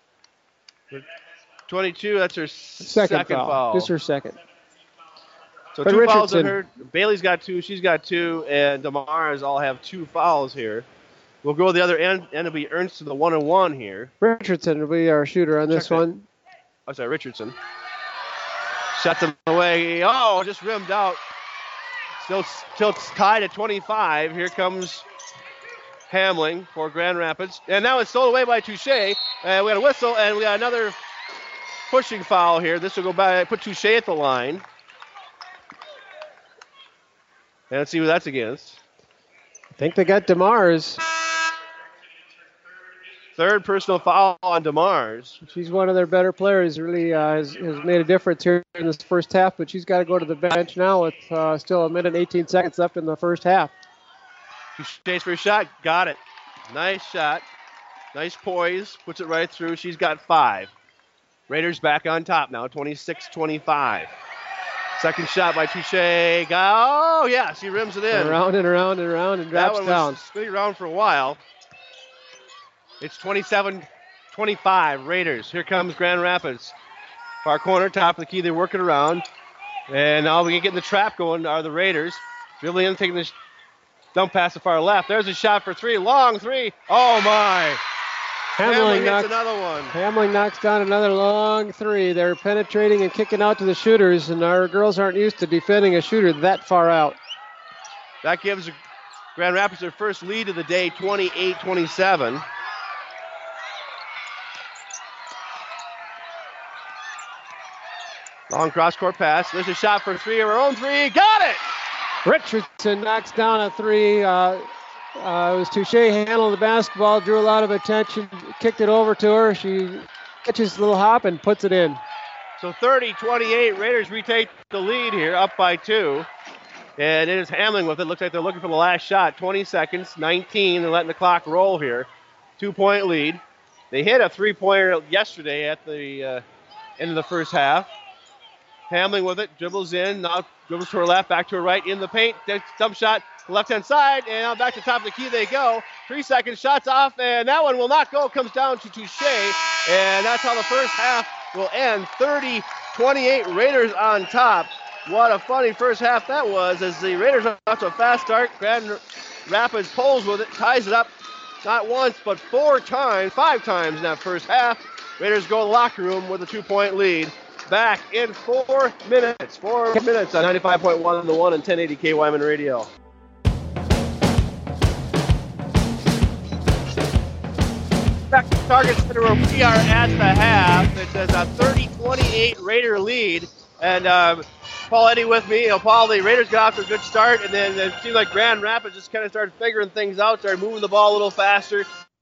22, that's her second foul. Just her second. So but 2 Richardson. Fouls on her. Bailey's got 2, she's got 2, and DeMars all have 2 fouls here. We'll go to the other end, and it'll be Ernst to the 1-and-1 here. Richardson will be our shooter on this one. Oh, sorry, Richardson. Shuts him away. Oh, just rimmed out. Still tied at 25. Here comes Hamling for Grand Rapids. And now it's stolen away by Touche. We got a whistle, and we got another pushing foul here. This will go by, put Touche at the line. And let's see who that's against. think they got DeMars. Third personal foul on DeMars. She's one of their better players. Really has made a difference here in this first half, but she's got to go to the bench now with still 1 minute and 18 seconds left in the first half. Chase for a shot. Got it. Nice shot. Nice poise. Puts it right through. She's got 5. Raiders back on top now, 26-25. Second shot by Touche. Oh, yeah, she rims it in. Around and around and around and drops down. That one was spinning around for a while. It's 27-25, Raiders. Here comes Grand Rapids. Far corner, top of the key, they're working around. And now we can get in the trap going are the Raiders. Dribbling in, taking this dump pass to far left. There's a shot for 3, long 3. Oh, my. Hamling hits another one. Hamling knocks down another long 3. They're penetrating and kicking out to the shooters, and our girls aren't used to defending a shooter that far out. That gives Grand Rapids their first lead of the day, 28-27. Long cross-court pass. There's a shot for 3 of her own 3. Got it! Richardson knocks down a 3. It was Touche handled the basketball, drew a lot of attention, kicked it over to her. She catches a little hop and puts it in. So 30-28, Raiders retake the lead here, up by 2. And it is Hamling with it. Looks like they're looking for the last shot. 20 seconds, 19. They're letting the clock roll here. 2-point lead. They hit a 3-pointer yesterday at the end of the first half. Hamling with it, dribbles in, now dribbles to her left, back to her right, in the paint, dump shot, left-hand side, and now back to the top of the key they go. 3 seconds, shots off, and that one will not go, comes down to Touche, and that's how the first half will end. 30-28, Raiders on top. What a funny first half that was, as the Raiders are off to a fast start. Grand Rapids pulls with it, ties it up, not once, but 5 times in that first half. Raiders go to the locker room with a 2-point lead. Back in 4 minutes. 4 minutes on 95.1 and the 1 and 1080 KYMN Radio. Back to Target Center where we are at the half. It says a 30-28 Raider lead. And Paul Eddy with me. Paul, the Raiders got off to a good start, and then it seemed like Grand Rapids just kind of started figuring things out, started moving the ball a little faster.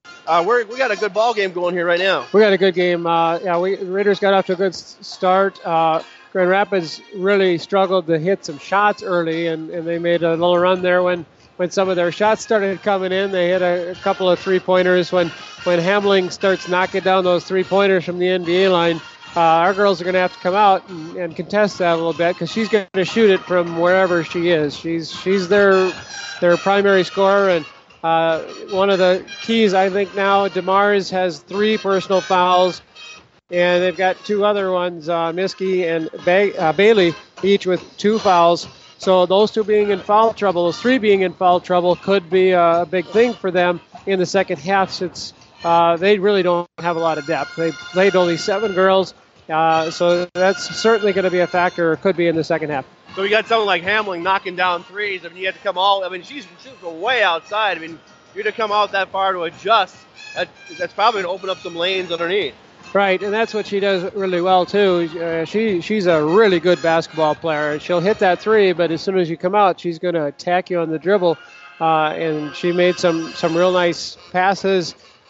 We got a good ball game going here right now. We got a good game. The Raiders got off to a good start. Grand Rapids really struggled to hit some shots early, and they made a little run there when some of their shots started coming in. They hit a couple of 3-pointers. When Hamling starts knocking down those 3-pointers from the NBA line, our girls are going to have to come out and contest that a little bit, because she's going to shoot it from wherever she is. She's their primary scorer, and one of the keys, I think now, DeMars has 3 personal fouls, and they've got 2 other ones, Miskey and Bailey, each with 2 fouls. So those 2 being in foul trouble, those 3 being in foul trouble, could be a big thing for them in the second half, since they really don't have a lot of depth. They played only 7 girls, so that's certainly going to be a factor, or could be in the second half. So we got someone like Hamling knocking down threes. I mean, you have to come she's way outside. I mean, you're to come out that far to adjust. That's probably going to open up some lanes underneath. Right, and that's what she does really well, too. She's a really good basketball player. She'll hit that 3, but as soon as you come out, she's going to attack you on the dribble. And she made some real nice passes.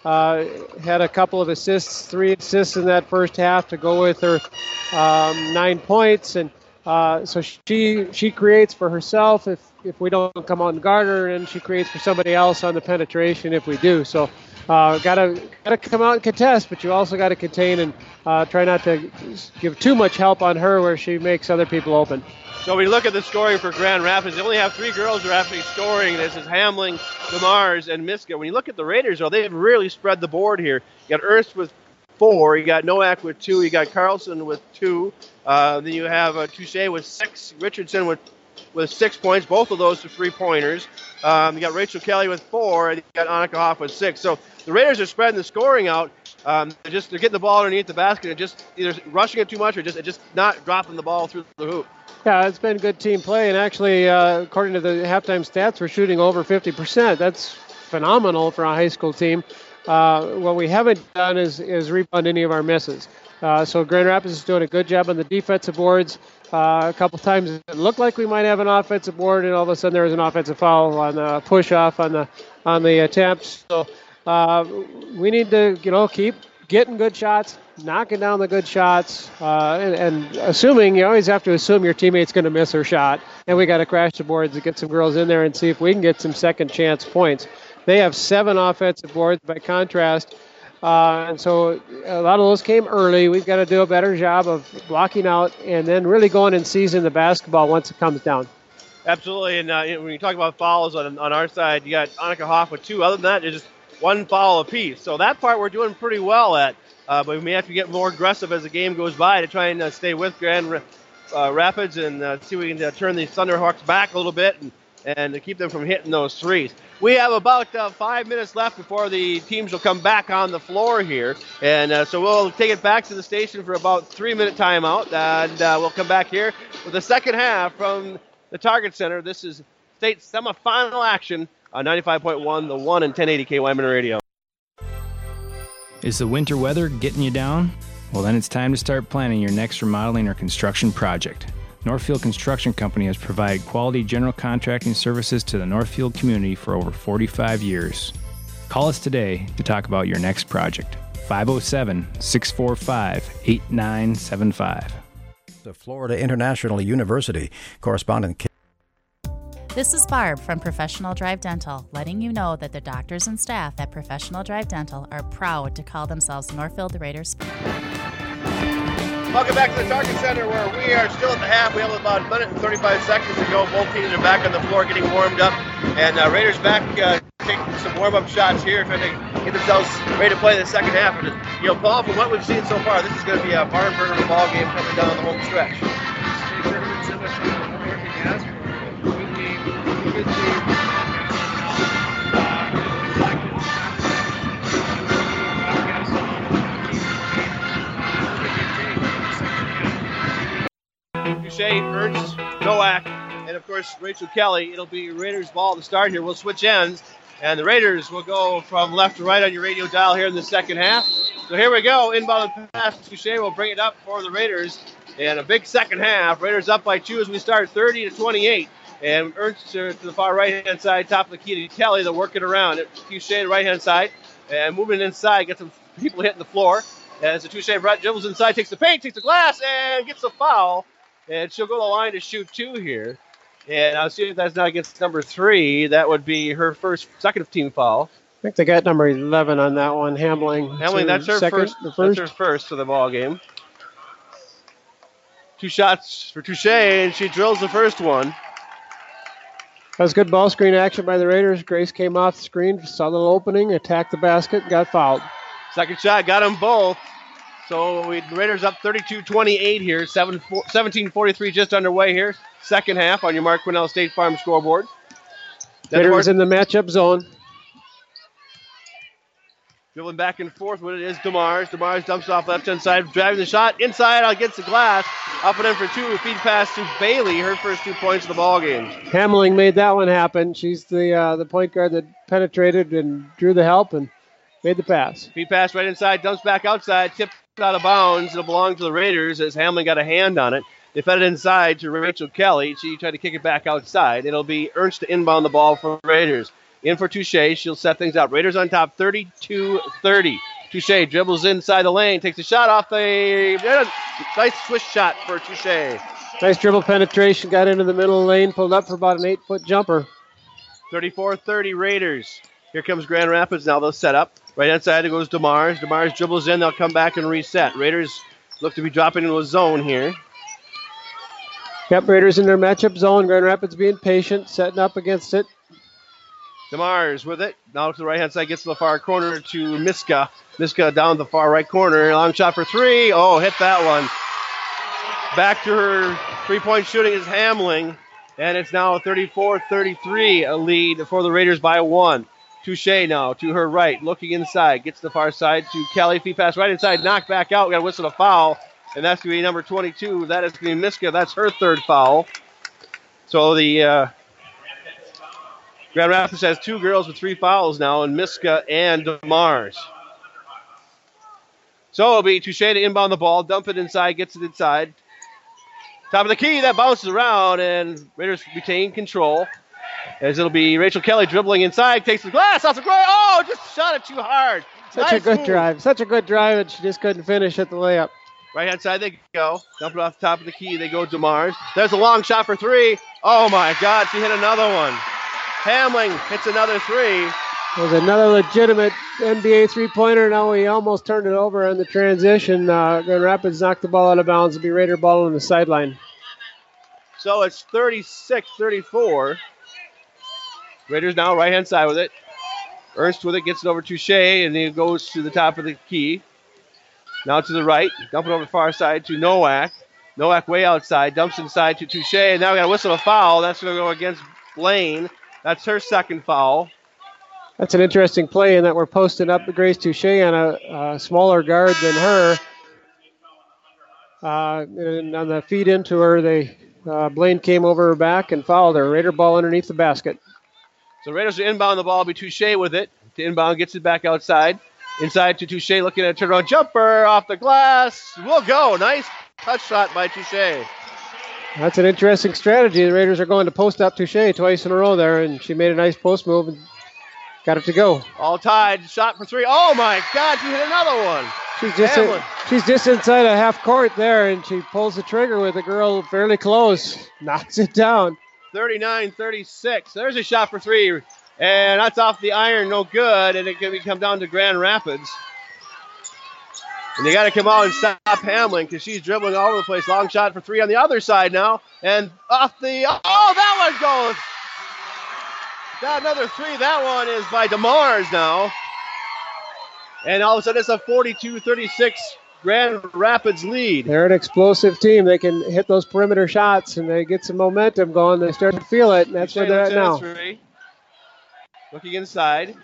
Had a couple of assists, 3 assists in that first half to go with her 9 points. And so she creates for herself if we don't come out and guard her, and she creates for somebody else on the penetration if we do. So gotta come out and contest, but you also got to contain and try not to give too much help on her where she makes other people open. So we look at the scoring for Grand Rapids. They only have 3 girls who are actually scoring. This is Hamling, DeMars, and Miska. When you look at the Raiders, though, they've really spread the board here. You got Ernst with 4. You got Nowak with 2. You got Carlson with 2. Then you have Touche with 6. Richardson with 6 points. Both of those are 3-pointers. You got Rachel Kelly with 4. And you got Annika Hoff with 6. So the Raiders are spreading the scoring out. They're getting the ball underneath the basket and just either rushing it too much or just not dropping the ball through the hoop. Yeah, it's been good team play, and actually, according to the halftime stats, we're shooting over 50%. That's phenomenal for a high school team. What we haven't done is rebound any of our misses. So Grand Rapids is doing a good job on the defensive boards. A couple times it looked like we might have an offensive board, and all of a sudden there was an offensive foul on the push-off on the attempt. So we need to, keep getting good shots, knocking down the good shots, and assuming, you always have to assume your teammate's going to miss her shot. And we got to crash the boards to get some girls in there and see if we can get some second chance points. They have 7 offensive boards by contrast. And so a lot of those came early. We've got to do a better job of blocking out and then really going and seizing the basketball once it comes down. Absolutely. And when you talk about fouls on our side, you got Annika Hoff with 2. Other than that, it's just 1 foul apiece. So that part we're doing pretty well at. But we may have to get more aggressive as the game goes by to try and stay with Grand Rapids and see if we can turn the Thunderhawks back a little bit and to keep them from hitting those threes. We have about 5 minutes left before the teams will come back on the floor here. And so we'll take it back to the station for about 3-minute timeout. And we'll come back here with the second half from the Target Center. This is state semifinal action on 95.1, the 1 and 1080 KYMN Radio. Is the winter weather getting you down? Well, then it's time to start planning your next remodeling or construction project. Northfield Construction Company has provided quality general contracting services to the Northfield community for over 45 years. Call us today to talk about your next project. 507-645-8975. The Florida International University correspondent. This is Barb from Professional Drive Dental, letting you know that the doctors and staff at Professional Drive Dental are proud to call themselves Northfield Raiders. Welcome back to the Target Center, where we are still at the half. We have about a minute and 35 seconds to go. Both teams are back on the floor getting warmed up. And Raiders back taking some warm-up shots here, trying to get themselves ready to play the second half. And, Paul, from what we've seen so far, this is going to be a barn burner ball game coming down the home stretch. Touche, Ernst, Nowak, and of course Rachel Kelly. It'll be Raiders ball to start here. We'll switch ends, and the Raiders will go from left to right on your radio dial here in the second half. So here we go. Inbound pass. Touche will bring it up for the Raiders. And a big second half. Raiders up by 2 as we start 30-28. And Ernst to the far right-hand side, top of the key to Kelly. They'll work it around. Touche to the right-hand side. And moving inside, get some people hitting the floor. As the Touche dribbles inside, takes the paint, takes the glass, and gets a foul. And she'll go to the line to shoot 2 here. And I'll see if that's not against number 3. That would be her second team foul. I think they got number 11 on that one, Hamling. Hamling, that's her first. That's her first for the ball game. 2 shots for Touche, and she drills the first one. That was good ball screen action by the Raiders. Grace came off the screen, saw the little opening, attacked the basket, got fouled. Second shot, got them both. So the Raiders up 32-28 here. 17:43 just underway here. Second half on your Mark Quinnell State Farm scoreboard. Raiders in the matchup zone. Dribbling back and forth with it is DeMars. DeMars dumps off left-hand side, driving the shot inside against the glass. Up and in for 2. Feed pass to Bailey, her first 2 points of the ball game. Hamling made that one happen. She's the point guard that penetrated and drew the help and made the pass. Feed pass right inside, dumps back outside, tipped out of bounds. It'll belong to the Raiders as Hamling got a hand on it. They fed it inside to Rachel Kelly. She tried to kick it back outside. It'll be Ernst to inbound the ball for the Raiders. In for Touche. She'll set things up. Raiders on top 32-30. Touche dribbles inside the lane. Takes a shot off the... Nice swish shot for Touche. Nice dribble penetration. Got into the middle of the lane. Pulled up for about an 8-foot jumper. 34-30 Raiders. Here comes Grand Rapids now. They'll set up. Right inside it goes DeMars. DeMars dribbles in. They'll come back and reset. Raiders look to be dropping into a zone here. Yep, Raiders in their matchup zone. Grand Rapids being patient, setting up against it. DeMars with it. Now to the right-hand side, gets to the far corner to Miska. Miska down the far right corner. Long shot for 3. Oh, hit that one. Back to her three-point shooting is Hamling. And it's now 34-33, a lead for the Raiders by 1. Touche now to her right, looking inside. Gets to the far side to Kelly. Feed pass right inside, knocked back out. We got to whistle a foul. And that's going to be number 22. That is going to be Miska. That's her third foul. So the Grand Rapids has 2 girls with 3 fouls now, and Miska and DeMars. So it'll be Touche to inbound the ball, dump it inside, gets it inside. Top of the key, that bounces around, and Raiders retain control. As it'll be Rachel Kelly dribbling inside, takes the glass off the ground. Oh, just shot it too hard. Such a good drive. Such a good drive, and she just couldn't finish at the layup. Right-hand side they go. Dump it off the top of the key. They go DeMars. There's a long shot for three. Oh, my God. She hit another one. Hamling hits another three. It was another legitimate NBA three-pointer. Now he almost turned it over on the transition. Grand Rapids knocked the ball out of bounds. It'll be Raider ball on the sideline. So it's 36-34. Raiders now right-hand side with it. Ernst with it, gets it over to Touche, and he goes to the top of the key. Now to the right, dump it over the far side to Nowak. Nowak way outside, dumps inside to Touche, and now we got to whistle a foul. That's going to go against Blaine. That's her second foul. That's an interesting play in that we're posting up Grace Touche on a smaller guard than her. And on the feed into her, Blaine came over her back and fouled her. Raider ball underneath the basket. So Raiders are inbound the ball. It'll be Touche with it. To inbound, gets it back outside. Inside to Touche, looking at a turnaround jumper off the glass. Will go. Nice touch shot by Touche. That's an interesting strategy. The Raiders are going to post up Touche twice in a row there, and she made a nice post move and got it to go. All tied. Shot for three. Oh, my God. She hit another one. She's just inside a half court there, and she pulls the trigger with the girl fairly close. Knocks it down. 39-36. There's a shot for three, and that's off the iron, no good, and it can come down to Grand Rapids. And they got to come out and stop Hamlin because she's dribbling all over the place. Long shot for three on the other side now, and off the, that one goes. Got another three. That one is by DeMars now. And all of a sudden it's a 42-36 Grand Rapids lead. They're an explosive team. They can hit those perimeter shots, and they get some momentum going. They start to feel it, and that's where they're at now. Looking inside.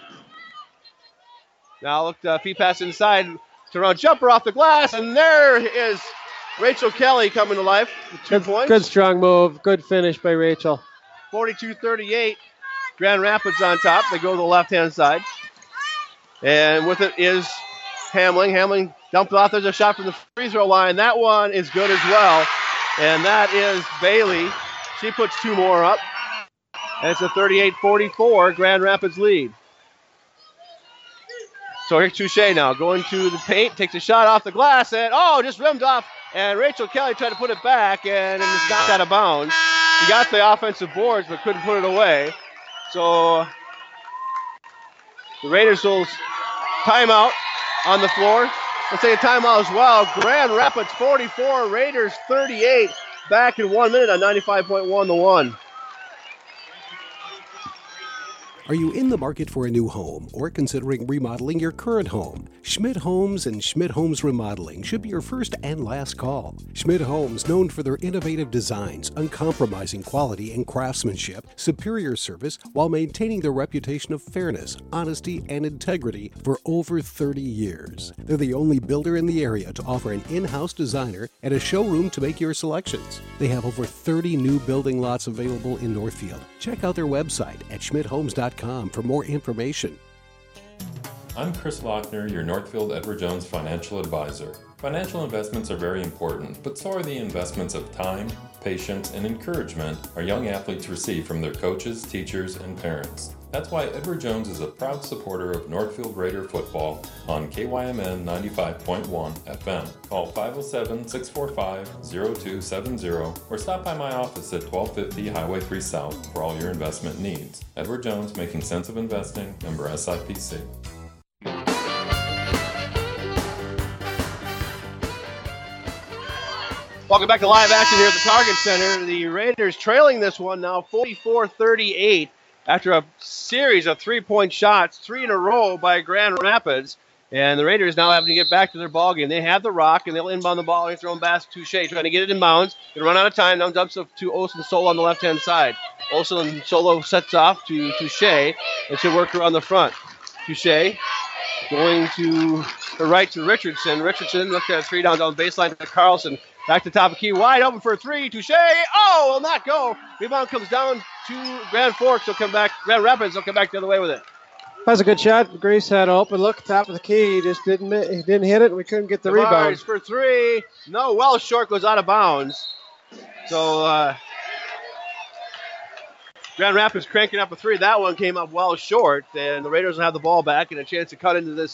Now look, feed pass inside. Turnaround jumper off the glass, and there is Rachel Kelly coming to life with 2 points. Good strong move. Good finish by Rachel. 42-38. Grand Rapids on top. They go to the left-hand side. And with it is Hamling. Hamling dumped off. There's a shot from the free throw line. That one is good as well. And that is Bailey. She puts two more up. And it's a 38-44 Grand Rapids lead. So here's Touche now going to the paint. Takes a shot off the glass. And, just rimmed off. And Rachel Kelly tried to put it back. And it's knocked out of bounds. She got the offensive boards but couldn't put it away. So the Raiders will timeout on the floor. Let's take a timeout as well. Grand Rapids 44, Raiders 38. Back in 1 minute on 95.1 The One. Are you in the market for a new home or considering remodeling your current home? Schmidt Homes and Schmidt Homes Remodeling should be your first and last call. Schmidt Homes, known for their innovative designs, uncompromising quality and craftsmanship, superior service, while maintaining their reputation of fairness, honesty, and integrity for over 30 years. They're the only builder in the area to offer an in-house designer and a showroom to make your selections. They have over 30 new building lots available in Northfield. Check out their website at schmidthomes.com for more information. I'm Chris Lochner, your Northfield Edward Jones financial advisor. Financial investments are very important, but so are the investments of time, patience, and encouragement our young athletes receive from their coaches, teachers, and parents. That's why Edward Jones is a proud supporter of Northfield Raider football on KYMN 95.1 FM. Call 507-645-0270 or stop by my office at 1250 Highway 3 South for all your investment needs. Edward Jones, making sense of investing, member SIPC. Welcome back to live action here at the Target Center. The Raiders trailing this one now 44-38 after a series of three-point shots, three in a row by Grand Rapids. And the Raiders now having to get back to their ball game. They have the rock, and they'll inbound the ball. They're throwing basket to Touche, trying to get it in bounds. Going to run out of time. Now dumps it to Olsen Solo on the left-hand side. Olsen Solo sets off to Touche, and she'll work her on the front. Touche going to the right to Richardson. Richardson looked at a three down the baseline to Carlson. Back to top of key, wide open for a three. Touche, will not go. Rebound comes down to Grand Forks. He'll come back. Grand Rapids will come back the other way with it. That was a good shot. Grace had an open look, top of the key. He just didn't hit it. We couldn't get the rebound. For three. No, well short, goes out of bounds. So Grand Rapids cranking up a three. That one came up well short, and the Raiders will have the ball back and a chance to cut into this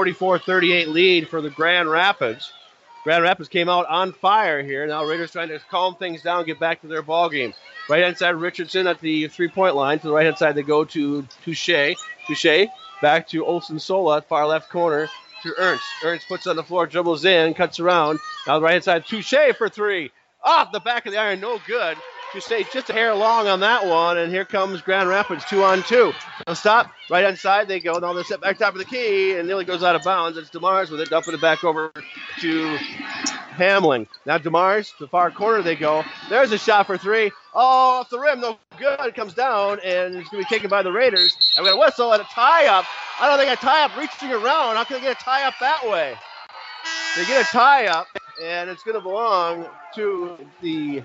44-38 lead for the Grand Rapids. Grand Rapids came out on fire here. Now Raiders trying to calm things down, get back to their ball game. Right-hand side, Richardson at the three-point line. To the right-hand side, they go to Touche. Touche back to Olsen Sola, far left corner to Ernst. Ernst puts it on the floor, dribbles in, cuts around. Now the right-hand side, Touche for three. Off the back of the iron, no good. Touche just a hair long on that one, and here comes Grand Rapids 2-on-2. They'll stop. Right-hand side, they go. Now they set back top of the key, and nearly goes out of bounds. It's DeMars with it, dumping it back over to Hamling. Now DeMars, to the far corner they go. There's a shot for three. Oh, off the rim, no good. It comes down, and it's going to be taken by the Raiders. And we got a whistle and a tie-up. I don't think a tie-up reaching around. How can they get a tie-up that way? They get a tie-up, and it's going to belong to the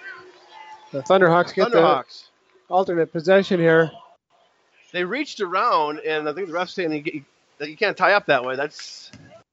Thunderhawks get the alternate possession here. They reached around, and I think the ref's saying that you can't tie up that way. That's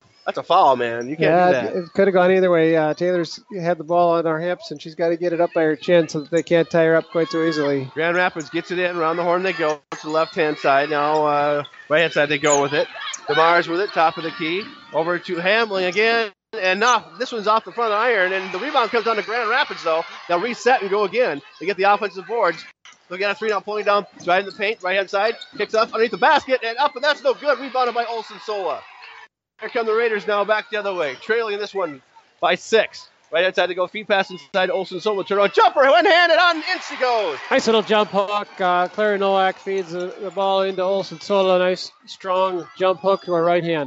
a foul, man. You can't do that. It could have gone either way. Taylor's had the ball on her hips, and she's got to get it up by her chin so that they can't tie her up quite so easily. Grand Rapids gets it in. Around the horn they go to the left-hand side. Now right-hand side they go with it. DeMars with it, top of the key. Over to Hamling again. And now this one's off the front iron, and the rebound comes down to Grand Rapids, though. They'll reset and go again. They get the offensive boards. They'll get a three now, pulling down, right in the paint, right-hand side. Kicks up underneath the basket, and up, and that's no good. Rebounded by Olsen Sola. Here come the Raiders now back the other way, trailing this one by 6. Right-hand side, they go feed pass inside Olsen Sola. Turn on, jumper, one-handed, on inch he goes. Nice little jump hook. Claire Nowak feeds the ball into Olsen Sola. Nice, strong jump hook to her right hand.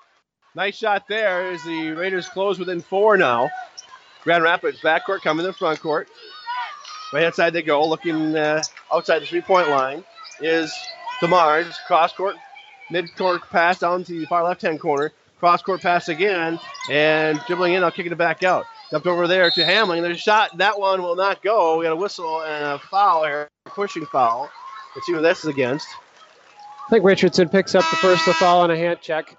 Nice shot there as the Raiders close within 4 now. Grand Rapids backcourt coming to the front court. Right-hand side they go, looking outside the three-point line is DeMars. Cross-court, mid-court pass down to the far left-hand corner. Cross-court pass again, and dribbling in, now kicking it back out. Dumped over there to Hamling. There's a shot. That one will not go. We got a whistle and a foul here, pushing foul. Let's see what this is against. I think Richardson picks up the first foul on a hand check.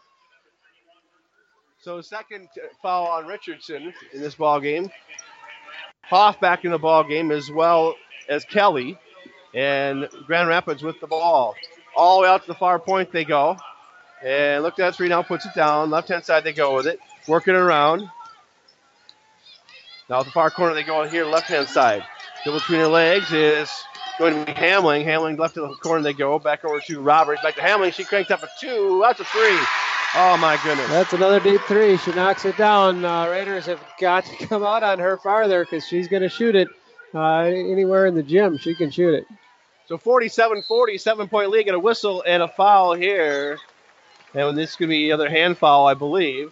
So second foul on Richardson in this ball game. Hoff back in the ball game as well as Kelly. And Grand Rapids with the ball. All the way out to the far point they go. And look at that three now, puts it down. Left-hand side they go with it. Working around. Now at the far corner they go here, left-hand side. Dribble between her legs is going to be Hamling. Hamling left to the corner they go. Back over to Roberts. Back to Hamling. She cranked up a 2. That's a 3. Oh, my goodness. That's another deep 3. She knocks it down. Raiders have got to come out on her farther because she's going to shoot it anywhere in the gym. She can shoot it. So 47-40, 7-point lead. Got a whistle and a foul here. And this could be the other hand foul, I believe.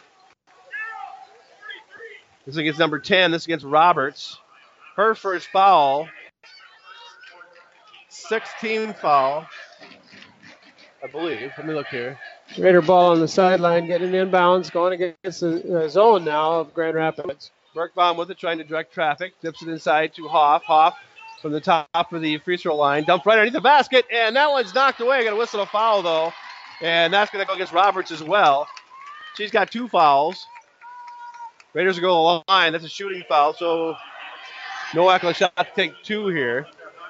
This is against number 10. This is against Roberts. Her first foul. 16 foul, I believe. Let me look here. Raider ball on the sideline, getting inbounds, going against the zone now of Grand Rapids. Berkbaum with it, trying to direct traffic. Dips it inside to Hoff. Hoff from the top of the free throw line. Dumped right underneath the basket, and that one's knocked away. Got a whistle a foul, though. And that's going to go against Roberts as well. She's got 2 fouls. Raiders will go to the line. That's a shooting foul, so Nowak will shot to take 2 here.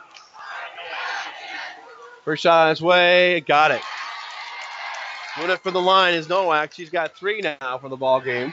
First shot on its way. Got it. Doing it for the line is Nowak. She's got 3 now for the ball game.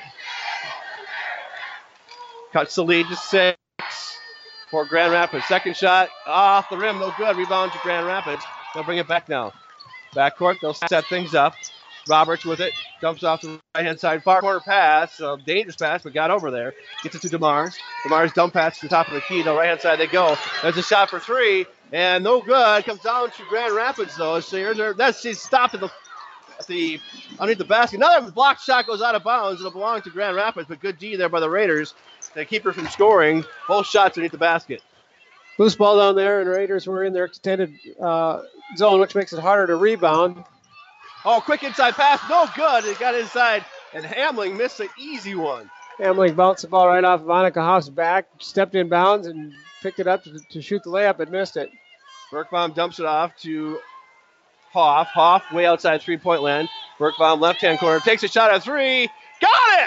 Cuts the lead to 6 for Grand Rapids. Second shot off the rim. No good. Rebound to Grand Rapids. They'll bring it back now. Backcourt. They'll set things up. Roberts with it. Dumps off the right-hand side. Far corner pass. Dangerous pass, but got over there. Gets it to DeMars. DeMars dump pass to the top of the key. The right-hand side they go. There's a shot for 3. And no good. Comes down to Grand Rapids, though. So she's stopped at the underneath the basket. Another blocked shot goes out of bounds. It'll belong to Grand Rapids, but good D there by the Raiders. They keep her from scoring. Both shots underneath the basket. Loose ball down there, and Raiders were in their extended zone, which makes it harder to rebound. Oh, quick inside pass. No good. It got inside, and Hamling missed an easy one. Hamling bounced the ball right off Monica Hoff's back, stepped in bounds, and picked it up to shoot the layup and missed it. Berkbaum dumps it off to Hoff. Hoff way outside three-point land. Berkbaum left-hand corner takes a shot at three. Got it!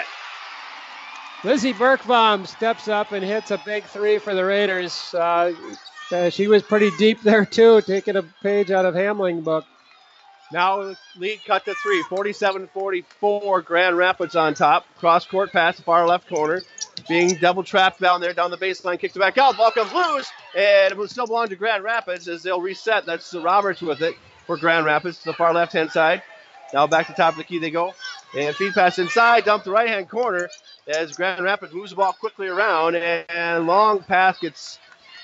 Lizzie Berkbaum steps up and hits a big three for the Raiders. She was pretty deep there, too, taking a page out of Hamling book. Now lead cut to three, 47-44, Grand Rapids on top. Cross-court pass, far left corner. Being double-trapped down there, down the baseline, kicks it back out. Ball comes loose, and it will still belong to Grand Rapids as they'll reset. That's Roberts with it for Grand Rapids to the far left-hand side. Now back to top of the key they go. And feed pass inside, dump the right-hand corner as Grand Rapids moves the ball quickly around. And long pass gets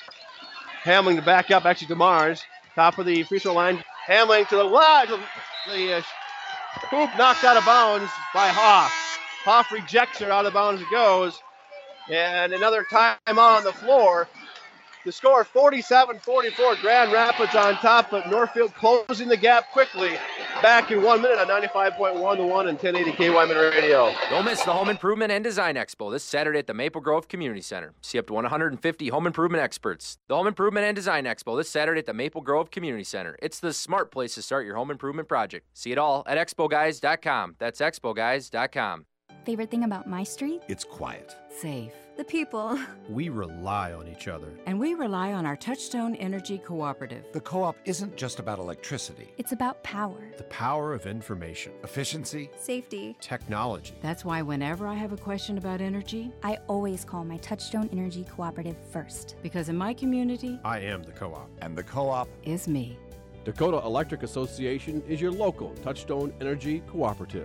Hamling to back up, actually DeMars. Top of the free throw line. Hamling to the left. The hoop knocked out of bounds by Hoff. Hoff rejects her, out of bounds it goes. And another timeout on the floor. The score 47-44, Grand Rapids on top, but Northfield closing the gap quickly. Back in 1 minute on 95.1 The One and 1080 KYMN Radio. Don't miss the Home Improvement and Design Expo this Saturday at the Maple Grove Community Center. See up to 150 home improvement experts. The Home Improvement and Design Expo this Saturday at the Maple Grove Community Center. It's the smart place to start your home improvement project. See it all at expoguys.com. That's expoguys.com. Favorite thing about my street? It's quiet. Safe. The people. We rely on each other. And we rely on our Touchstone Energy Cooperative. The co-op isn't just about electricity. It's about power. The power of information, efficiency, safety, technology. That's why whenever I have a question about energy, I always call my Touchstone Energy Cooperative first. Because in my community, I am the co-op. And the co-op is me. Dakota Electric Association is your local Touchstone Energy Cooperative.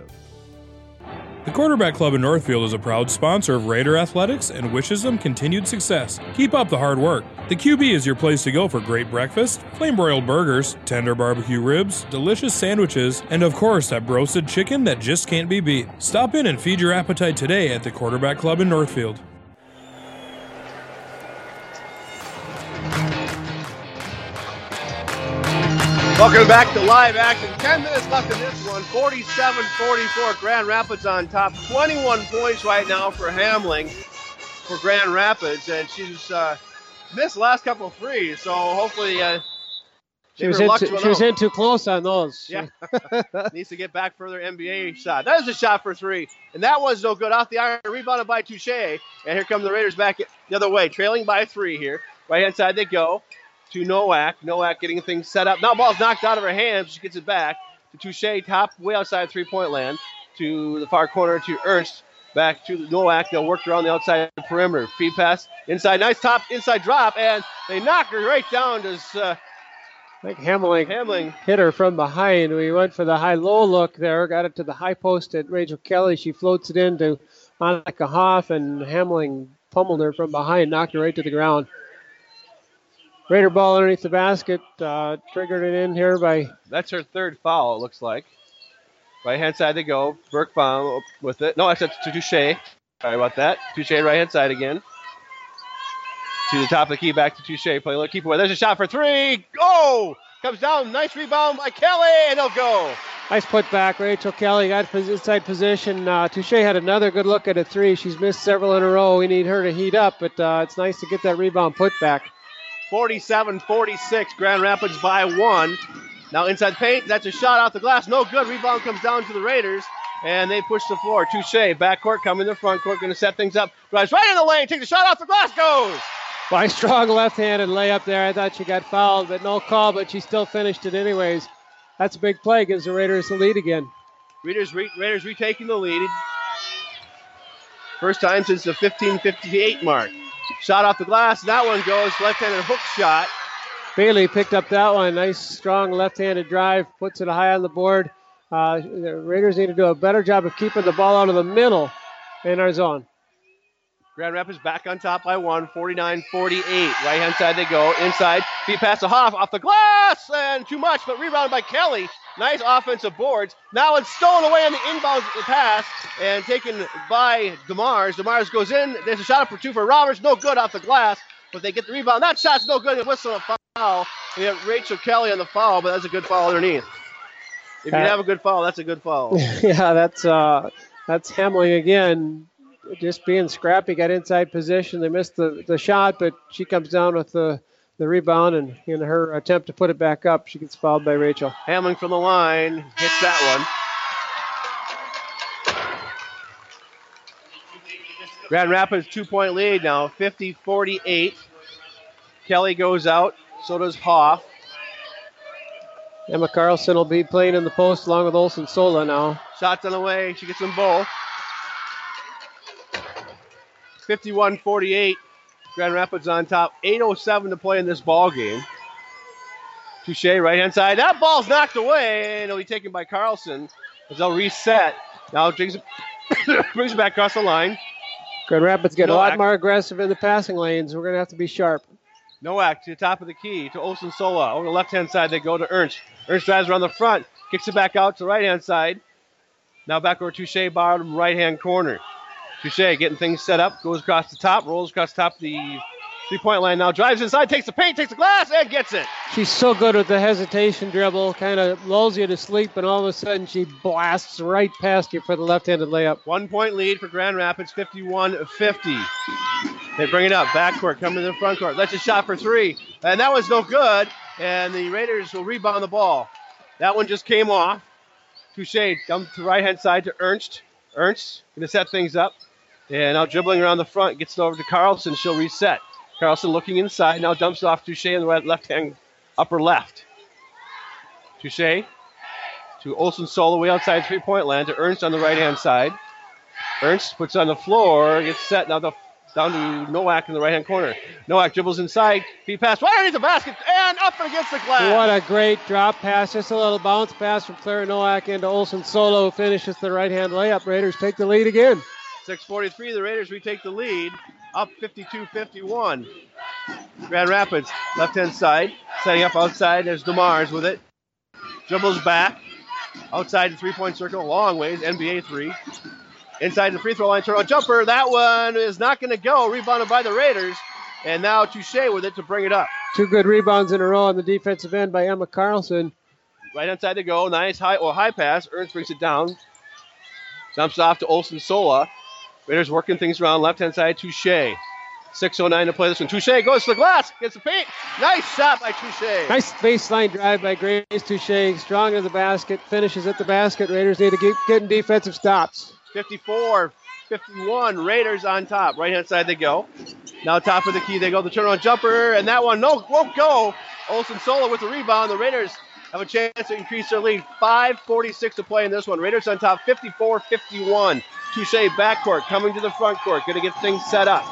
The Quarterback Club in Northfield is a proud sponsor of Raider Athletics and wishes them continued success. Keep up the hard work. The QB is your place to go for great breakfast, flame-broiled burgers, tender barbecue ribs, delicious sandwiches, and of course that roasted chicken that just can't be beat. Stop in and feed your appetite today at the Quarterback Club in Northfield. Welcome back to live action. 10 minutes left in this one. 47-44, Grand Rapids on top. 21 points right now for Hamling for Grand Rapids, and she's missed the last couple of threes, so hopefully she was in too close on those. Yeah, needs to get back further NBA shot. That was a shot for three, and that was no good. Off the iron, rebounded by Touche, and here come the Raiders back the other way, trailing by three here. Right-hand side they go. To Nowak. Nowak getting things set up. Now ball's knocked out of her hands. She gets it back to Touche, top way outside three-point land. To the far corner to Ernst. Back to Nowak. They'll work around the outside perimeter. Feed pass inside. Nice top inside drop. And they knock her right down. I think Hamling hit her from behind. We went for the high-low look there. Got it to the high post at Rachel Kelly. She floats it into Annika Hoff. And Hamling pummeled her from behind. Knocked her right to the ground. Raider ball underneath the basket, triggered it in here by... That's her third foul, it looks like. Right-hand side they go. Berkbaum with it. No, that's to Touche. Sorry about that. Touche right-hand side again. To the top of the key, back to Touche. Play a little keep away. There's a shot for three. Go! Comes down. Nice rebound by Kelly, and they'll go. Nice put back. Rachel Kelly got inside position. Touche had another good look at a three. She's missed several in a row. We need her to heat up, but it's nice to get that rebound put back. 47-46, Grand Rapids by one. Now inside the paint, that's a shot off the glass. No good. Rebound comes down to the Raiders, and they push the floor. Touche, backcourt coming to the front court, going to set things up. Drives right in the lane, takes a shot off the glass, goes. By strong left-handed layup there. I thought she got fouled, but no call, but she still finished it anyways. That's a big play, gives the Raiders the lead again. Raiders retaking the lead. First time since the 15:58 mark. Shot off the glass, that one goes, left-handed hook shot. Bailey picked up that one. Nice, strong left-handed drive, puts it high on the board. The Raiders need to do a better job of keeping the ball out of the middle in our zone. Grand Rapids back on top by one, 49-48. Right-hand side they go, inside, feed pass to Hoff, off the glass, and too much, but rebounded by Kelly. Nice offensive boards. Now it's stolen away on the inbound pass and taken by DeMars. DeMars goes in. There's a shot up for two for Roberts. No good off the glass, but they get the rebound. That shot's no good. They whistle a foul. We have Rachel Kelly on the foul, but that's a good foul underneath. If you have a good foul, that's a good foul. Yeah, that's Hamling again. Just being scrappy, got inside position. They missed the shot, but she comes down with the the rebound, and in her attempt to put it back up, she gets fouled by Rachel. Hamling from the line hits that one. Grand Rapids 2-point lead now, 50-48. Kelly goes out, so does Hoff. Emma Carlson will be playing in the post along with Olsen Sola now. Shots on the way, she gets them both. 51-48, Grand Rapids on top. 8:07 to play in this ball game. Touche, right-hand side. That ball's knocked away, and it'll be taken by Carlson as they'll reset. Now brings it back across the line. Grand Rapids get a lot Nowak. more aggressive in the passing lanes. We're going to have to be sharp. Nowak to the top of the key to Olsen Sola. Over the left-hand side, they go to Ernst. Ernst drives around the front, kicks it back out to the right-hand side. Now back over to Touche, bottom right-hand corner. Touche getting things set up, goes across the top, rolls across the top of the three-point line now, drives inside, takes the paint, takes the glass, and gets it. She's so good with the hesitation dribble, kind of lulls you to sleep, and all of a sudden she blasts right past you for the left-handed layup. 1 point lead for Grand Rapids, 51-50. They bring it up, backcourt, coming to the front court. That's a shot for three, and that was no good, and the Raiders will rebound the ball. That one just came off. Touche dumped to the right-hand side to Ernst. Ernst going to set things up, and now dribbling around the front, gets it over to Carlson. She'll reset. Carlson looking inside, now dumps it off Touche in the left-hand upper left. Touche to Olsen Sola way outside three-point land to Ernst on the right-hand side. Ernst puts it on the floor, gets set now down to Nowak in the right-hand corner. Nowak dribbles inside, feed pass right underneath the basket, and up and against the glass. What a great drop pass, just a little bounce pass from Clara Nowak into Olsen Sola, who finishes the right-hand layup. Raiders take the lead again. 6:43, the Raiders retake the lead, up 52-51. Grand Rapids, left-hand side, setting up outside. There's DeMars with it. Dribbles back, outside the three-point circle, long ways, NBA three. Inside the free throw line, turn-on jumper. That one is not going to go, rebounded by the Raiders. And now Touche with it to bring it up. Two good rebounds in a row on the defensive end by Emma Carlson. Right inside to go, nice high pass. Ernst brings it down. Dumps off to Olsen Sola. Raiders working things around, left-hand side, Touche. 6:09 to play this one. Touche goes to the glass, gets the paint. Nice shot by Touche. Nice baseline drive by Grace Touche. Strong in the basket, finishes at the basket. Raiders need to keep getting defensive stops. 54-51, Raiders on top. Right-hand side they go. Now top of the key they go. The turn-on jumper, and that one won't go. Olsen Sola with the rebound. The Raiders have a chance to increase their lead. 5:46 to play in this one. Raiders on top, 54-51. Touche backcourt, coming to the front court, going to get things set up.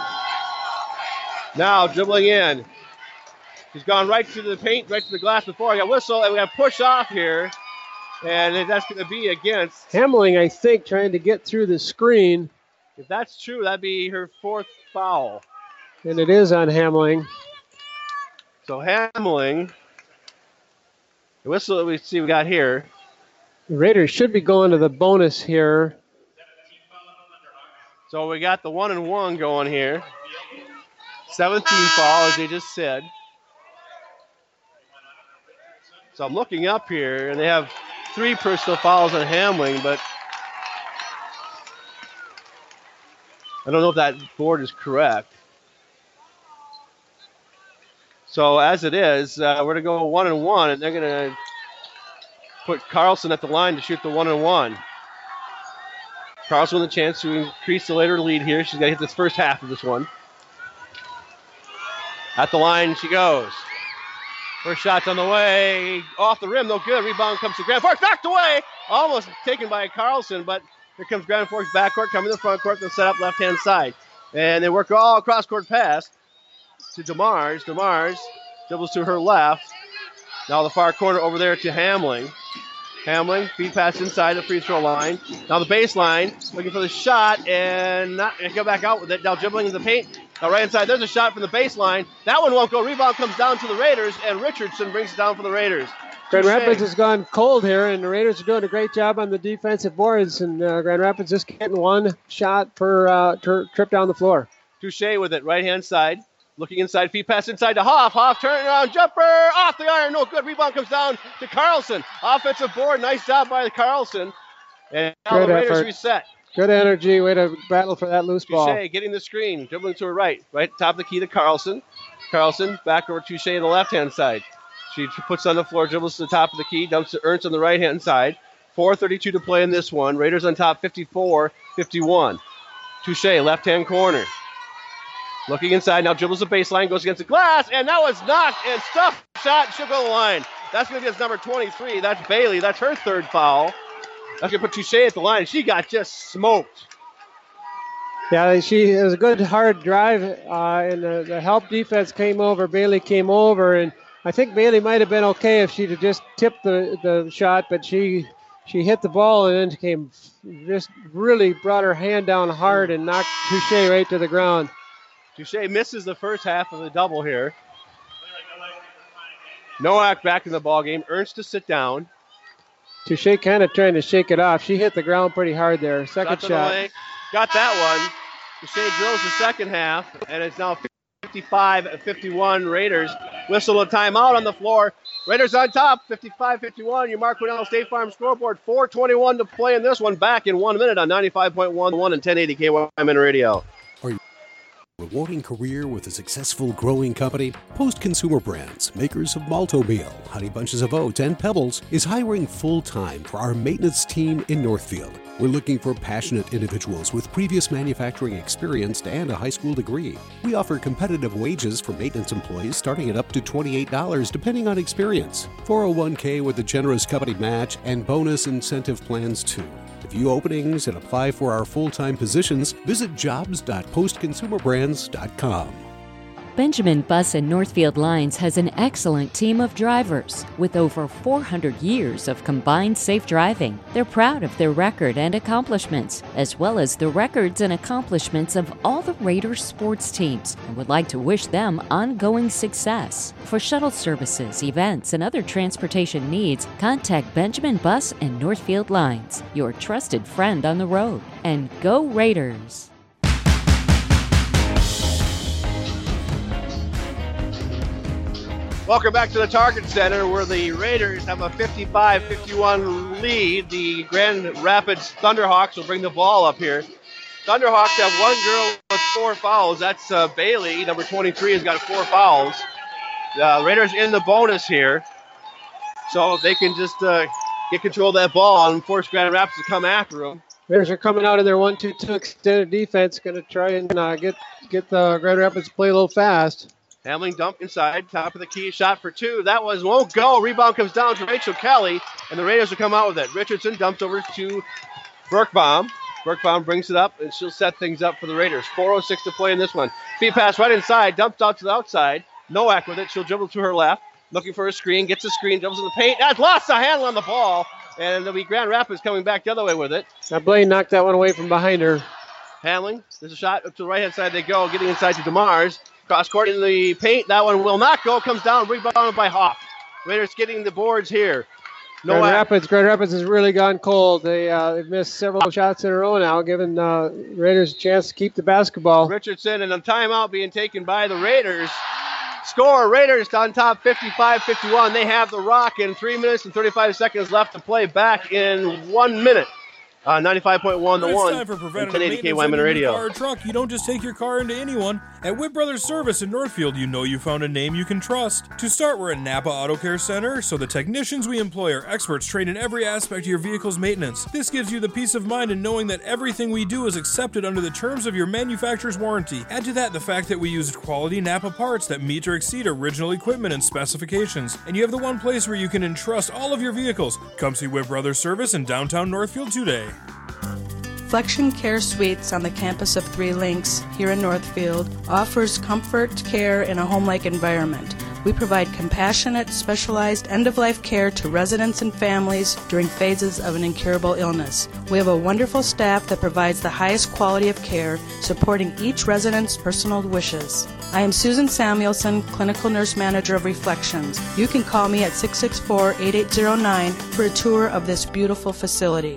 Now dribbling in. He's gone right to the paint, right to the glass before. I got whistle, and we got push off here. And that's going to be against Hamling, I think, trying to get through the screen. If that's true, that'd be her fourth foul. And it is on Hamling. So Hamling, the whistle that we got here. The Raiders should be going to the bonus here. So we got the 1-and-1 going here. 17 foul, as they just said. So I'm looking up here, and they have 3 personal fouls on Hamling, but I don't know if that board is correct. So as it is, we're going to go 1-and-1, and they're going to put Carlson at the line to shoot the 1-and-1. Carlson with a chance to increase the later lead here. She's got to hit this first half of this one. At the line she goes. First shot's on the way. Off the rim, no good. Rebound comes to Grand Forks. Knocked away. Almost taken by Carlson, but here comes Grand Forks backcourt, coming to the front court. They'll set up left-hand side. And they work all cross-court pass to DeMars. DeMars dribbles to her left. Now the far corner over there to Hamling. Hamling, feed pass inside the free throw line. Now the baseline, looking for the shot, and not going to go back out with it. Now dribbling in the paint. Now right inside, there's a shot from the baseline. That one won't go. Rebound comes down to the Raiders, and Richardson brings it down for the Raiders. Grand Rapids has gone cold here, and the Raiders are doing a great job on the defensive boards, and Grand Rapids just getting one shot per trip down the floor. Touche with it, right-hand side. Looking inside, feed pass inside to Hoff. Hoff turning around, jumper, off the iron, no good. Rebound comes down to Carlson. Offensive board, nice job by Carlson. And now the Raiders reset. Good energy. Way to battle for that loose ball. Touche getting the screen, dribbling to her right top of the key to Carlson. Carlson back over to Touche on the left-hand side. She puts on the floor, dribbles to the top of the key, dumps to Ernst on the right-hand side. 4:32 to play in this one. Raiders on top 54-51. Touche, left-hand corner. Looking inside, now dribbles the baseline, goes against the glass, and that was knocked and stuffed. Shot, she'll go to the line. That's going to be his number 23. That's Bailey. That's her third foul. That's going to put Touche at the line. She got just smoked. Yeah, she has a good hard drive, and the help defense came over. Bailey came over, and I think Bailey might have been okay if she'd have just tipped the shot, but she hit the ball and then just really brought her hand down hard and knocked Touche right to the ground. Touche misses the first half of the double here. Nowak back in the ball game. Ernst to sit down. Touche kind of trying to shake it off. She hit the ground pretty hard there. Second shot. Got that one. Touche drills the second half, and it's now 55-51 Raiders. Whistle a timeout on the floor. Raiders on top, 55-51. Your Mark Quinnell State Farm scoreboard. 4:21 to play in this one. Back in 1 minute on 95.1 and 1080 KYMN Radio. Rewarding career with a successful growing company? Post Consumer Brands, makers of Malto Meal, Honey Bunches of Oats, and Pebbles, is hiring full-time for our maintenance team in Northfield. We're looking for passionate individuals with previous manufacturing experience and a high school degree. We offer competitive wages for maintenance employees starting at up to $28 depending on experience. 401k with a generous company match and bonus incentive plans too. To view openings and apply for our full-time positions, visit jobs.postconsumerbrands.com. Benjamin Bus and Northfield Lines has an excellent team of drivers with over 400 years of combined safe driving. They're proud of their record and accomplishments, as well as the records and accomplishments of all the Raiders sports teams, and would like to wish them ongoing success. For shuttle services, events, and other transportation needs, contact Benjamin Bus and Northfield Lines, your trusted friend on the road. And go Raiders! Welcome back to the Target Center, where the Raiders have a 55-51 lead. The Grand Rapids Thunderhawks will bring the ball up here. Thunderhawks have one girl with 4 fouls. That's Bailey, number 23, has got 4 fouls. The Raiders in the bonus here, so they can just get control of that ball and force Grand Rapids to come after them. Raiders are coming out of their 1-2-2 extended defense, going to try and get the Grand Rapids to play a little fast. Hamling dump inside, top of the key, shot for 2. That one won't go. Rebound comes down to Rachel Kelly, and the Raiders will come out with it. Richardson dumps over to Birkbaum. Birkbaum brings it up, and she'll set things up for the Raiders. 4:06 to play in this one. Feed pass right inside, dumped out to the outside. Nowak with it. She'll dribble to her left, looking for a screen, gets a screen, dribbles in the paint. That's lost a handle on the ball, and there'll be Grand Rapids coming back the other way with it. Now Blaine knocked that one away from behind her. Hamling, there's a shot up to the right-hand side they go, getting inside to DeMars. Cross court in the paint. That one will not go. Comes down. Rebounded by Hoff. Raiders getting the boards here. Grand Rapids has really gone cold. They've missed several shots in a row now, giving Raiders a chance to keep the basketball. Richardson and a timeout being taken by the Raiders. Score, Raiders on top 55-51. They have the rock in 3 minutes and 35 seconds left to play. Back in 1 minute. 95.1 to 1. Time for preventative 1080 maintenance KYMN on Radio. your car or truck. You don't just take your car into anyone. At Whit Brothers Service in Northfield, you know you found a name you can trust. To start, we're a Napa Auto Care Center, so the technicians we employ are experts trained in every aspect of your vehicle's maintenance. This gives you the peace of mind in knowing that everything we do is accepted under the terms of your manufacturer's warranty. Add to that the fact that we used quality Napa parts that meet or exceed original equipment and specifications. And you have the one place where you can entrust all of your vehicles. Come see Whit Brothers Service in downtown Northfield today. Flexion Care Suites on the campus of 3 Links here in Northfield offers comfort care in a home-like environment. We provide compassionate, specialized end-of-life care to residents and families during phases of an incurable illness. We have a wonderful staff that provides the highest quality of care, supporting each resident's personal wishes. I am Susan Samuelson, Clinical Nurse Manager of Reflections. You can call me at 664-8809 for a tour of this beautiful facility.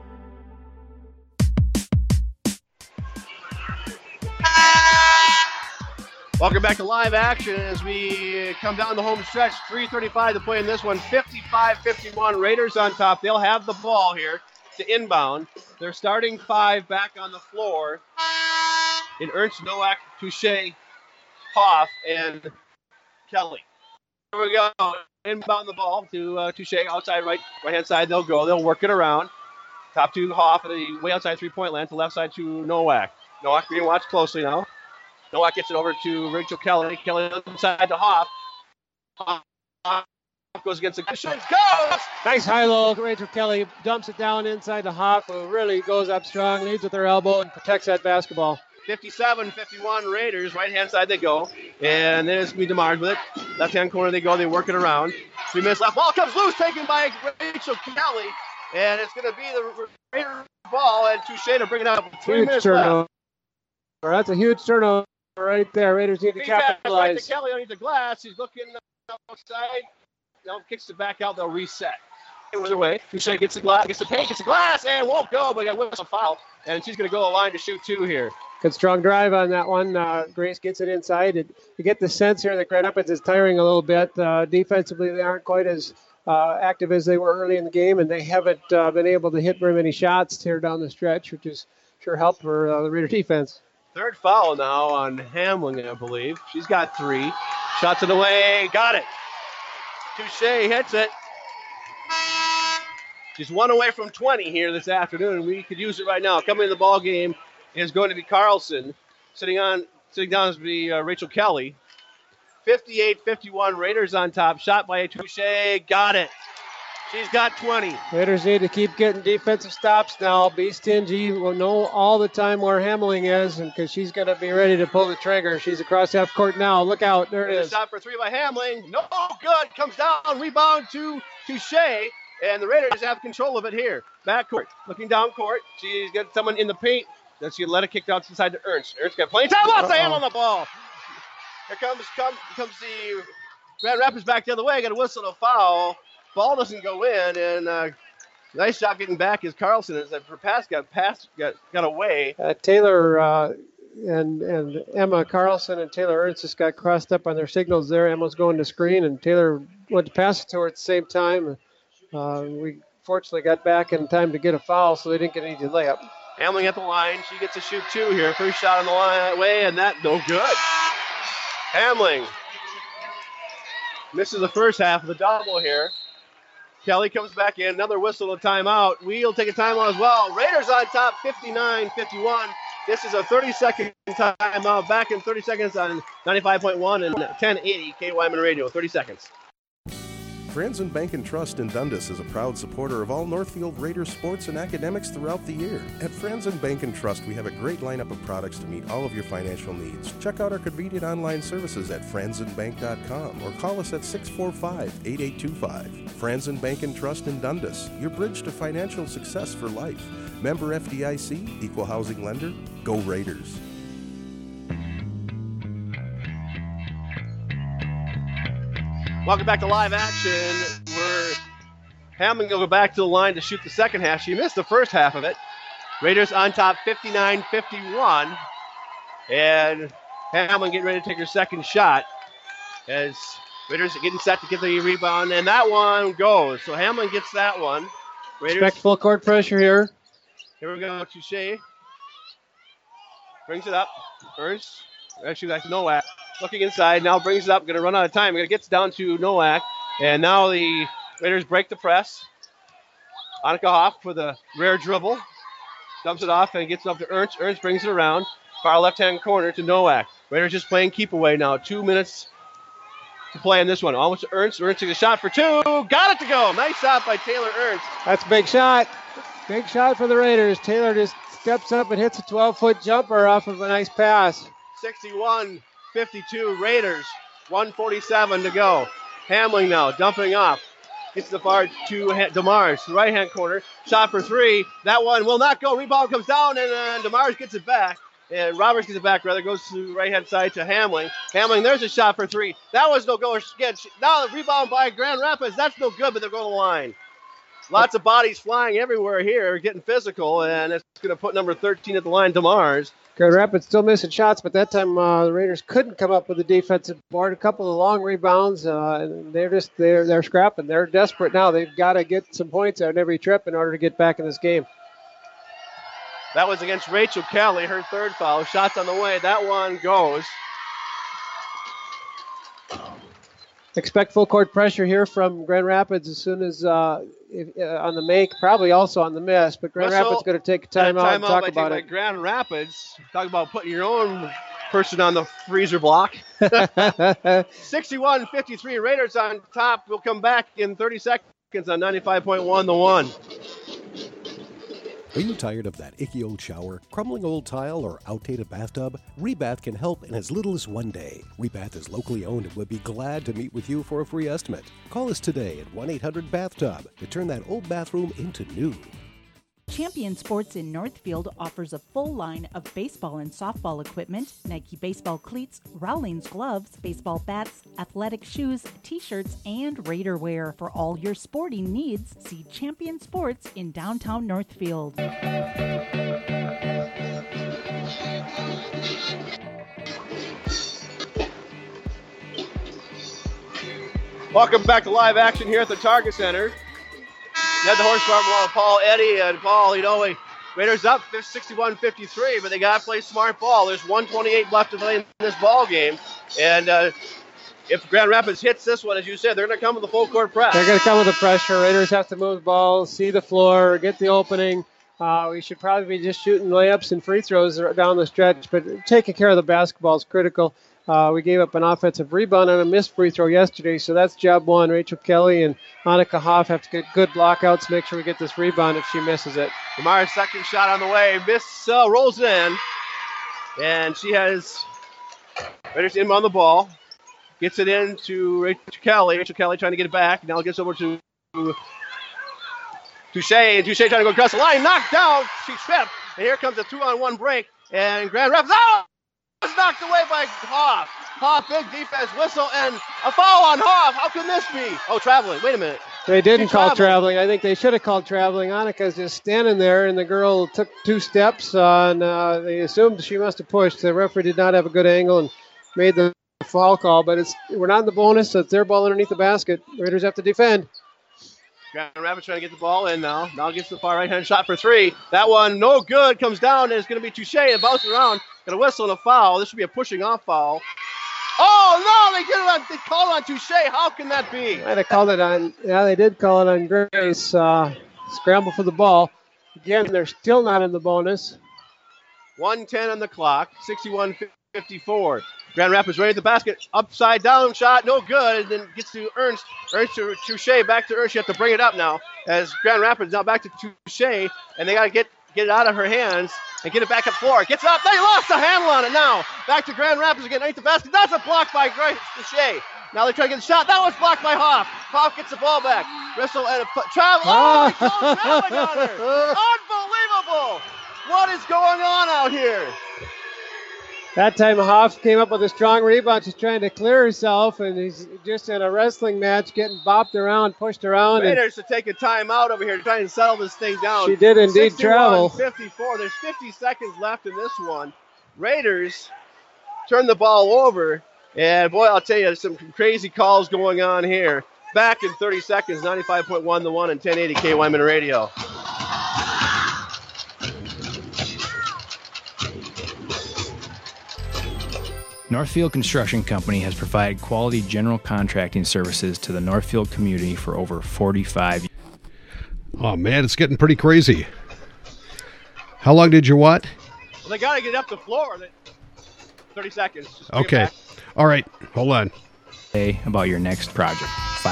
Welcome back to live action as we come down the home stretch. 3:35 to play in this one. 55-51 Raiders on top. They'll have the ball here. to inbound. Their starting 5 back on the floor in Ernst, Nowak, Touche, Hoff, and Kelly. Here we go. Inbound the ball to Touche outside right-hand side. They'll go. They'll work it around. Top to Hoff, the way outside three-point land. To left side to Nowak. Nowak being watched closely now. Nowak gets it over to Rachel Kelly. Kelly inside to Hoff. Hoff goes against the cushions. Goes! Nice high-low. Rachel Kelly dumps it down inside to Hoff, who really goes up strong, leads with her elbow, and protects that basketball. 57-51 Raiders. Right-hand side they go. And then it's DeMars with it. Left-hand corner they go. They work it around. 3 minutes left. Ball comes loose, taken by Rachel Kelly. And it's going to be the Raiders ball. And Touche to bring it out with 3 minutes left. That's a huge turnover right there. Raiders need to capitalize. Right to Kelly underneath the glass. He's looking outside. Now kicks it back out. They'll reset. It was away. Touche gets the glass, gets the paint, gets the glass, and won't go. But got whistle foul. And she's going to go a line to shoot 2 here. Good strong drive on that one. Grace gets it inside. You get the sense here that Grand Rapids is tiring a little bit. Defensively, they aren't quite as active as they were early in the game, and they haven't been able to hit very many shots here down the stretch, which has sure helped for the Raider defense. 3rd foul now on Hamling, I believe. She's got 3. Shots it away. Got it. Touche hits it. She's 1 away from 20 here this afternoon. We could use it right now. Coming in the ball game is going to be Carlson. Sitting down is be Rachel Kelly. 58-51 Raiders on top. Shot by Touche. Got it. She's got 20. Raiders need to keep getting defensive stops now. Be stingy. We'll know all the time where Hamling is, and because she's going to be ready to pull the trigger. She's across half court now. Look out. There it is. Shot for 3 by Hamling. No good. Comes down. Rebound to Touche. And the Raiders have control of it here. Back court. Looking down court. She's got someone in the paint. Then she let it kick out inside to Ernst. Ernst got plenty of time. Lost the hand on the ball. Here comes the Grand Rapids back the other way. Got a whistle to foul. Ball doesn't go in, and nice shot getting back is Carlson. As her pass got away. Taylor and Emma Carlson and Taylor Ernst just got crossed up on their signals there. Emma's going to screen, and Taylor went to pass it to her at the same time. We fortunately got back in time to get a foul, so they didn't get an easy layup. Hamling at the line. She gets a shoot 2 here. First shot on the line way, and that no good. Hamling misses the first half of the double here. Kelly comes back in. Another whistle, a timeout. We'll take a timeout as well. Raiders on top, 59-51. This is a 30-second timeout. Back in 30 seconds on 95.1 and 1080 KYMN Radio. 30 seconds. Franzen Bank and Trust in Dundas is a proud supporter of all Northfield Raiders sports and academics throughout the year. At Franzen Bank and Trust, we have a great lineup of products to meet all of your financial needs. Check out our convenient online services at franzenbank.com or call us at 645-8825. Franzen Bank and Trust in Dundas, your bridge to financial success for life. Member FDIC, equal housing lender. Go Raiders. Welcome back to live action. Hamling will go back to the line to shoot the second half. She missed the first half of it. Raiders on top 59-51. And Hamling getting ready to take her second shot as Raiders are getting set to get the rebound. And that one goes. So Hamling gets that one. Raiders. Expect full court pressure here. Here we go. Touche brings it up. Ernst. Actually, that's Nowak. Looking inside, now brings it up, going to run out of time. It gets down to Nowak, and now the Raiders break the press. Annika Hoff with a rare dribble. Dumps it off and gets it up to Ernst. Ernst brings it around. Far left-hand corner to Nowak. Raiders just playing keep away now. 2 minutes to play in this one. Almost to Ernst. Ernst takes a shot for 2. Got it to go. Nice shot by Taylor Ernst. That's a big shot. Big shot for the Raiders. Taylor just steps up and hits a 12-foot jumper off of a nice pass. 61-52 Raiders. 1:47 to go. Hamling now dumping off. Gets the far to DeMars, right-hand corner. Shot for 3. That one will not go. Rebound comes down, and DeMars gets it back. And Roberts gets it back, rather. Goes to the right-hand side to Hamling. Hamling, there's a shot for 3. That was no go. Again, now the rebound by Grand Rapids. That's no good, but they're going to the line. Lots of bodies flying everywhere here, getting physical, and it's going to put number 13 at the line, DeMars. Grand Rapids still missing shots, but that time the Raiders couldn't come up with the defensive board. A couple of long rebounds, and they're scrapping. They're desperate now. They've got to get some points on every trip in order to get back in this game. That was against Rachel Kelly, her third foul. Shots on the way. That one goes. Expect full court pressure here from Grand Rapids as soon as on the make, probably also on the miss. But Grand Rapids going to take a timeout and talk about it. Grand Rapids, talk about putting your own person on the freezer block. 61-53, Raiders on top. We'll come back in 30 seconds on 95.1 The One. Are you tired of that icky old shower, crumbling old tile, or outdated bathtub? Rebath can help in as little as one day. Rebath is locally owned and would be glad to meet with you for a free estimate. Call us today at 1-800-BATHTUB to turn that old bathroom into new. Champion Sports in Northfield offers a full line of baseball and softball equipment, Nike baseball cleats, Rowlings gloves, baseball bats, athletic shoes, t-shirts, and Raider wear. For all your sporting needs, see Champion Sports in downtown Northfield. Welcome back to live action here at the Target Center. Had the horse farm along Paul Eddy, and Paul, Raiders up 61-53, but they got to play smart ball. There's 1:28 left to play in this ball game, and if Grand Rapids hits this one, as you said, they're going to come with the full court press. They're going to come with the pressure. Raiders have to move the ball, see the floor, get the opening. We should probably be just shooting layups and free throws down the stretch, but taking care of the basketball is critical. We gave up an offensive rebound and a missed free throw yesterday, so that's job one. Rachel Kelly and Annika Hoff have to get good blockouts, make sure we get this rebound if she misses it. DeMar's second shot on the way. Rolls in, and she has Raiders inbound the ball. Gets it in to Rachel Kelly. Rachel Kelly trying to get it back. Now it gets over to Touche, and Touche trying to go across the line. Knocked down. She tripped, and here comes a 2-on-1 break, and Grand Rapids was knocked away by Hoff. Hoff, big defense, whistle, and a foul on Hoff. How can this be? Oh, traveling. Wait a minute. They didn't call traveling. I think they should have called traveling. Annika's just standing there, and the girl took 2 steps, and they assumed she must have pushed. The referee did not have a good angle and made the foul call, but we're not in the bonus, so it's their ball underneath the basket. Raiders have to defend. Grand Rapids trying to get the ball in now. Now gets the far right-hand shot for 3. That one no good. Comes down, and it's going to be Touche. It bounces around. Got a whistle and a foul. This should be a pushing off foul. Oh, no, they call it on Touche. How can that be? They called it on, they did call it on Grace. Scramble for the ball. Again, they're still not in the bonus. 1:10 on the clock, 61-54. Grand Rapids ready at the basket. Upside down shot, no good. And then gets to Ernst. Ernst to Touche, back to Ernst. You have to bring it up now. As Grand Rapids now back to Touche. And they got to get it out of her hands and get it back up floor. Gets up. They lost the handle on it now. Back to Grand Rapids again. Underneath the basket. That's a block by Grace Touche. Now they're trying to get the shot. That was blocked by Hoff. Hoff gets the ball back. Whistle and a travel. Oh, they called traveling on her. Unbelievable. What is going on out here? That time Hoff came up with a strong rebound. She's trying to clear herself, and he's just in a wrestling match getting bopped around, pushed around. Raiders to take a timeout over here trying to settle this thing down. She did indeed travel. 54. There's 50 seconds left in this one. Raiders turn the ball over, and boy, I'll tell you, some crazy calls going on here. Back in 30 seconds, 95.1 The One and 1080 KYMN Radio. Northfield Construction Company has provided quality general contracting services to the Northfield community for over 45 years. Oh, man, it's getting pretty crazy. How long did you what? Well, they got to get up the floor. 30 seconds. Just okay. All right. Hold on. Say about your next project.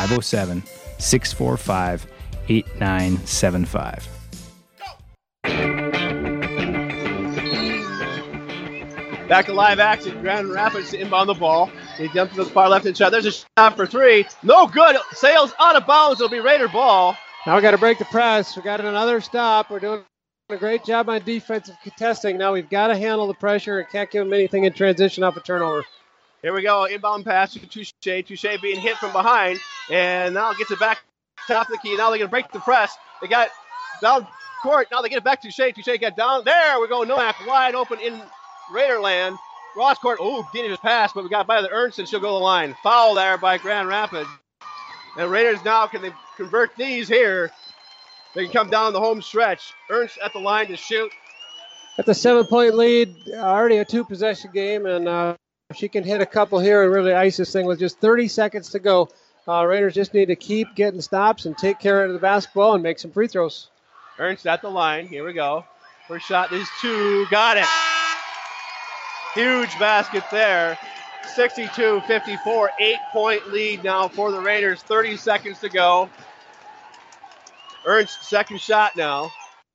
507-645-8975. Back to live action. Grand Rapids to inbound the ball. They jump to the far left-hand shot. There's a shot for 3. No good. Sails out of bounds. It'll be Raider ball. Now we got to break the press. We got another stop. We're doing a great job on defensive contesting. Now we've got to handle the pressure and can't give them anything in transition off a turnover. Here we go. Inbound pass to Touche. Touche being hit from behind. And now gets it back top of the key. Now they're going to break the press. They got down court. Now they get it back to Touche. Touche got down. There we go. Nowak wide open in Raiderland. Cross court. Oh, dangerous pass, but we got by the Ernst, and she'll go to the line. Foul there by Grand Rapids. And Raiders now, can they convert these here? They can come down the home stretch. Ernst at the line to shoot. At the 7-point lead, already a 2-possession game, and she can hit a couple here and really ice this thing with just 30 seconds to go. Raiders just need to keep getting stops and take care of the basketball and make some free throws. Ernst at the line. Here we go. First shot is 2. Got it. Huge basket there. 62-54. 8-point lead now for the Raiders. 30 seconds to go. Ernst's second shot now.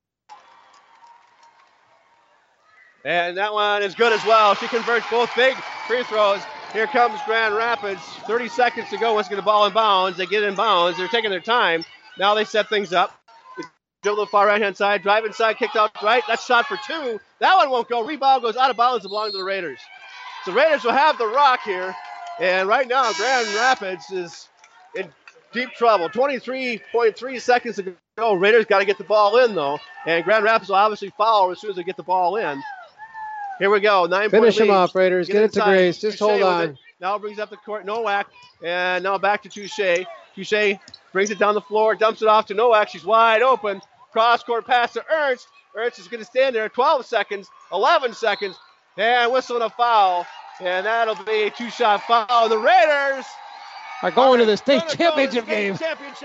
And that one is good as well. She converts both big free throws. Here comes Grand Rapids. 30 seconds to go. Once they get the ball in bounds, they get in bounds. They're taking their time. Now they set things up. Dribble to the far right-hand side. Drive inside, kicked out right. That's shot for 2. That one won't go. Rebound goes out of bounds and belongs to the Raiders. So Raiders will have the rock here. And right now, Grand Rapids is in deep trouble. 23.3 seconds to go. Raiders got to get the ball in, though. And Grand Rapids will obviously foul as soon as they get the ball in. Here we go. 9-point Finish lead. him off, Raiders. Get it to Grace. Just hold on. Now brings up the court. Nowak. And now back to Touche. Touche brings it down the floor. Dumps it off to Nowak. She's wide open. Cross-court pass to Ernst. Ernst is going to stand there. 12 seconds. 11 seconds. And whistle and a foul. And that'll be a 2-shot foul. The Raiders are going to the state championship game.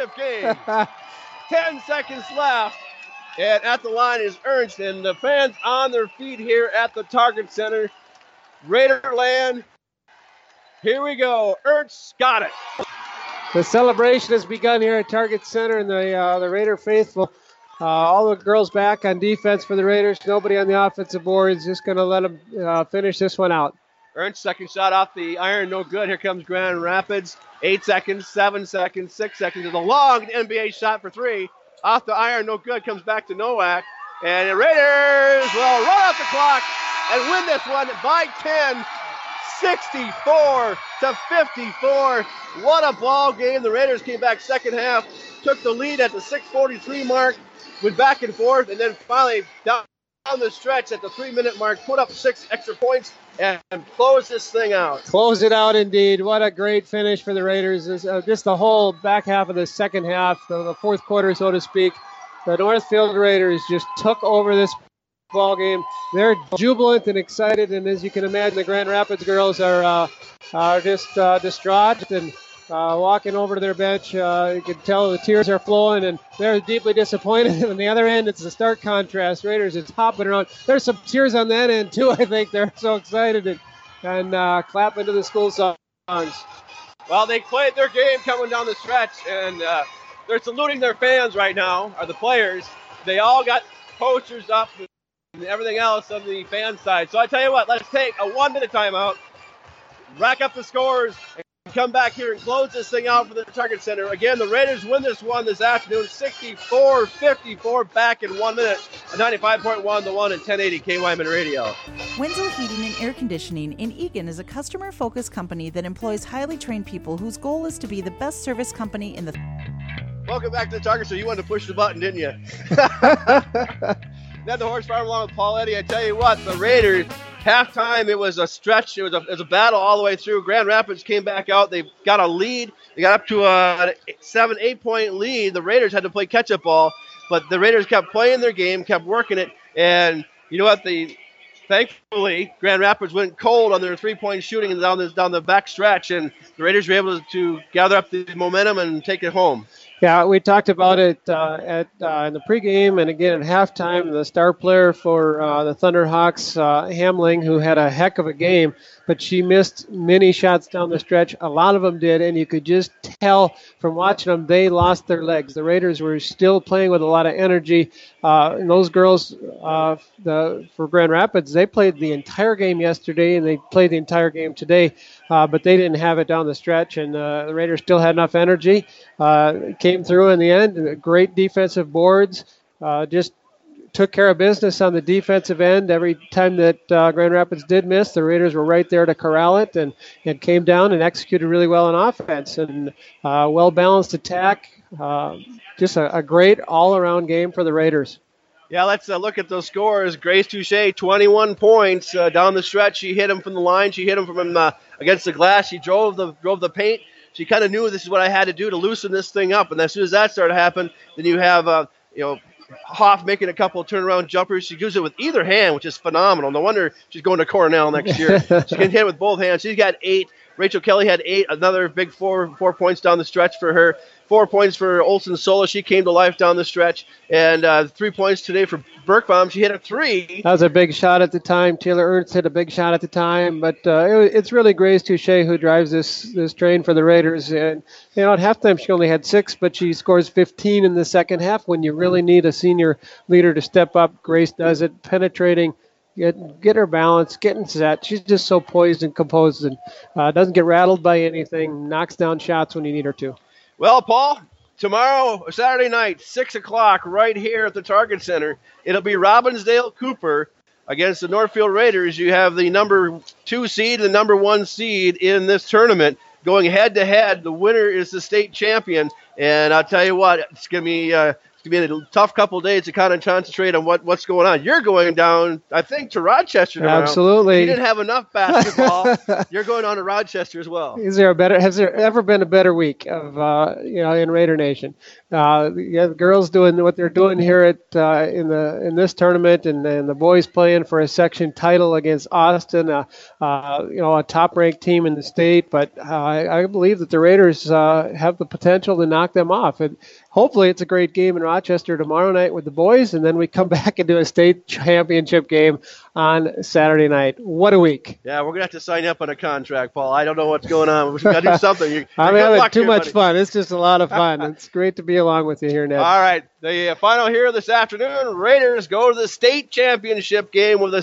10 seconds left. And at the line is Ernst, and the fans on their feet here at the Target Center. Raiderland, here we go. Ernst got it. The celebration has begun here at Target Center, and the Raider faithful, all the girls back on defense for the Raiders. Nobody on the offensive boards. Just going to let them finish this one out. Ernst, second shot off the iron, no good. Here comes Grand Rapids. 8 seconds, 7 seconds, 6 seconds. There's a long NBA shot for 3. Off the iron, no good, comes back to Nowak. And the Raiders will run off the clock and win this one by 10, 64-54. What a ball game. The Raiders came back second half, took the lead at the 6:43 mark, went back and forth, and then finally down the stretch at the 3-minute mark, put up 6 extra points and close this thing out. Close it out indeed. What a great finish for the Raiders. Just the whole back half of the second half, the fourth quarter, so to speak. The Northfield Raiders just took over this ball game. They're jubilant and excited, and as you can imagine, the Grand Rapids girls are just distraught and walking over to their bench. You can tell the tears are flowing, and they're deeply disappointed. On the other end, it's a stark contrast. Raiders is hopping around. There's some tears on that end, too, I think. They're so excited and clapping to the school songs. Well, they played their game coming down the stretch, and they're saluting their fans right now, or the players. They all got posters up and everything else on the fan side. So I tell you what, let's take a 1-minute timeout, rack up the scores, and come back here and close this thing out for the Target Center. Again, the Raiders win this one this afternoon, 64-54, back in 1 minute. 95.1 The One and 1080 KYMN Radio. Wenzel Heating and Air Conditioning in Eagan is a customer-focused company that employs highly trained people whose goal is to be the best service company in the... Welcome back to the Target Center. You wanted to push the button, didn't you? Then the Horse Farm along with Paul Eddy. I tell you what, the Raiders, halftime, it was a stretch. It was a battle all the way through. Grand Rapids came back out. They got a lead. They got up to a 7-8 point lead. The Raiders had to play catch-up ball, but the Raiders kept playing their game, kept working it. And you know what? Thankfully, Grand Rapids went cold on their three-point shooting down the back stretch, and the Raiders were able to gather up the momentum and take it home. Yeah, we talked about it in the pregame and again at halftime. The star player for the Thunderhawks, Hamling, who had a heck of a game, but she missed many shots down the stretch. A lot of them did, and you could just tell from watching them they lost their legs. The Raiders were still playing with a lot of energy. And those girls for Grand Rapids, they played the entire game yesterday, and they played the entire game today, but they didn't have it down the stretch, and the Raiders still had enough energy. Came through in the end. Great defensive boards. Just took care of business on the defensive end. Every time that Grand Rapids did miss, the Raiders were right there to corral it and came down and executed really well on offense. And well-balanced attack. Just a great all-around game for the Raiders. Yeah, let's look at those scores. Grace Touche, 21 points down the stretch. She hit him from the line. She hit him from against the glass. She drove the paint. She kind of knew this is what I had to do to loosen this thing up. And as soon as that started to happen, then you have Hoff making a couple of turnaround jumpers. She does it with either hand, which is phenomenal. No wonder she's going to Cornell next year. She can hit it with both hands. She's got 8. Rachel Kelly had 8. Another big 4 points down the stretch for her. 4 points for Olsen Sola. She came to life down the stretch. And 3 points today for Birkbaum. She hit a 3. That was a big shot at the time. Taylor Ernst hit a big shot at the time. But it's really Grace Touche who drives this train for the Raiders. And, at halftime she only had 6, but she scores 15 in the second half. When you really need a senior leader to step up, Grace does it, penetrating. Get her balance, getting set. She's just so poised and composed and doesn't get rattled by anything, knocks down shots when you need her to. Well, Paul, tomorrow, Saturday night, 6 o'clock, right here at the Target Center, it'll be Robbinsdale Cooper against the Northfield Raiders. You have the number 2 seed and the number 1 seed in this tournament going head-to-head. The winner is the state champion. And I'll tell you what, it's going to be a tough couple of days to kind of concentrate on what's going on. You're going down, I think, to Rochester tomorrow. Absolutely. You didn't have enough basketball. You're going on to Rochester as well. Has there ever been a better week of in Raider Nation? The girls doing what they're doing here in this tournament, and the boys playing for a section title against Austin, a top-ranked team in the state. But I believe that the Raiders have the potential to knock them off. And hopefully it's a great game in Rochester tomorrow night with the boys, and then we come back and do a state championship game on Saturday night. What a week. Yeah, we're going to have to sign up on a contract, Paul. I don't know what's going on. We've got to do something. I'm having too much fun. It's just a lot of fun. It's great to be along with you here, Ned. All right, the final here this afternoon, Raiders go to the state championship game with a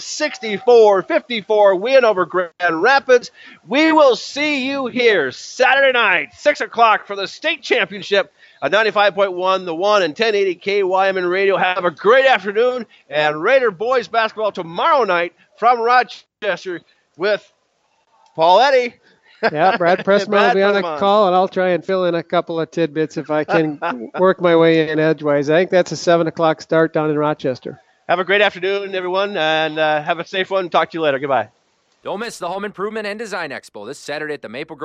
64-54 win over Grand Rapids. We will see you here Saturday night, 6 o'clock for the state championship. 95.1, the 1 and 1080 KYMN Radio. Have a great afternoon. And Raider boys basketball tomorrow night from Rochester with Paul Eddy. Yeah, Brad Pressman will be on the call, and I'll try and fill in a couple of tidbits if I can work my way in edgewise. I think that's a 7 o'clock start down in Rochester. Have a great afternoon, everyone, and have a safe one. Talk to you later. Goodbye. Don't miss the Home Improvement and Design Expo this Saturday at the Maple Grove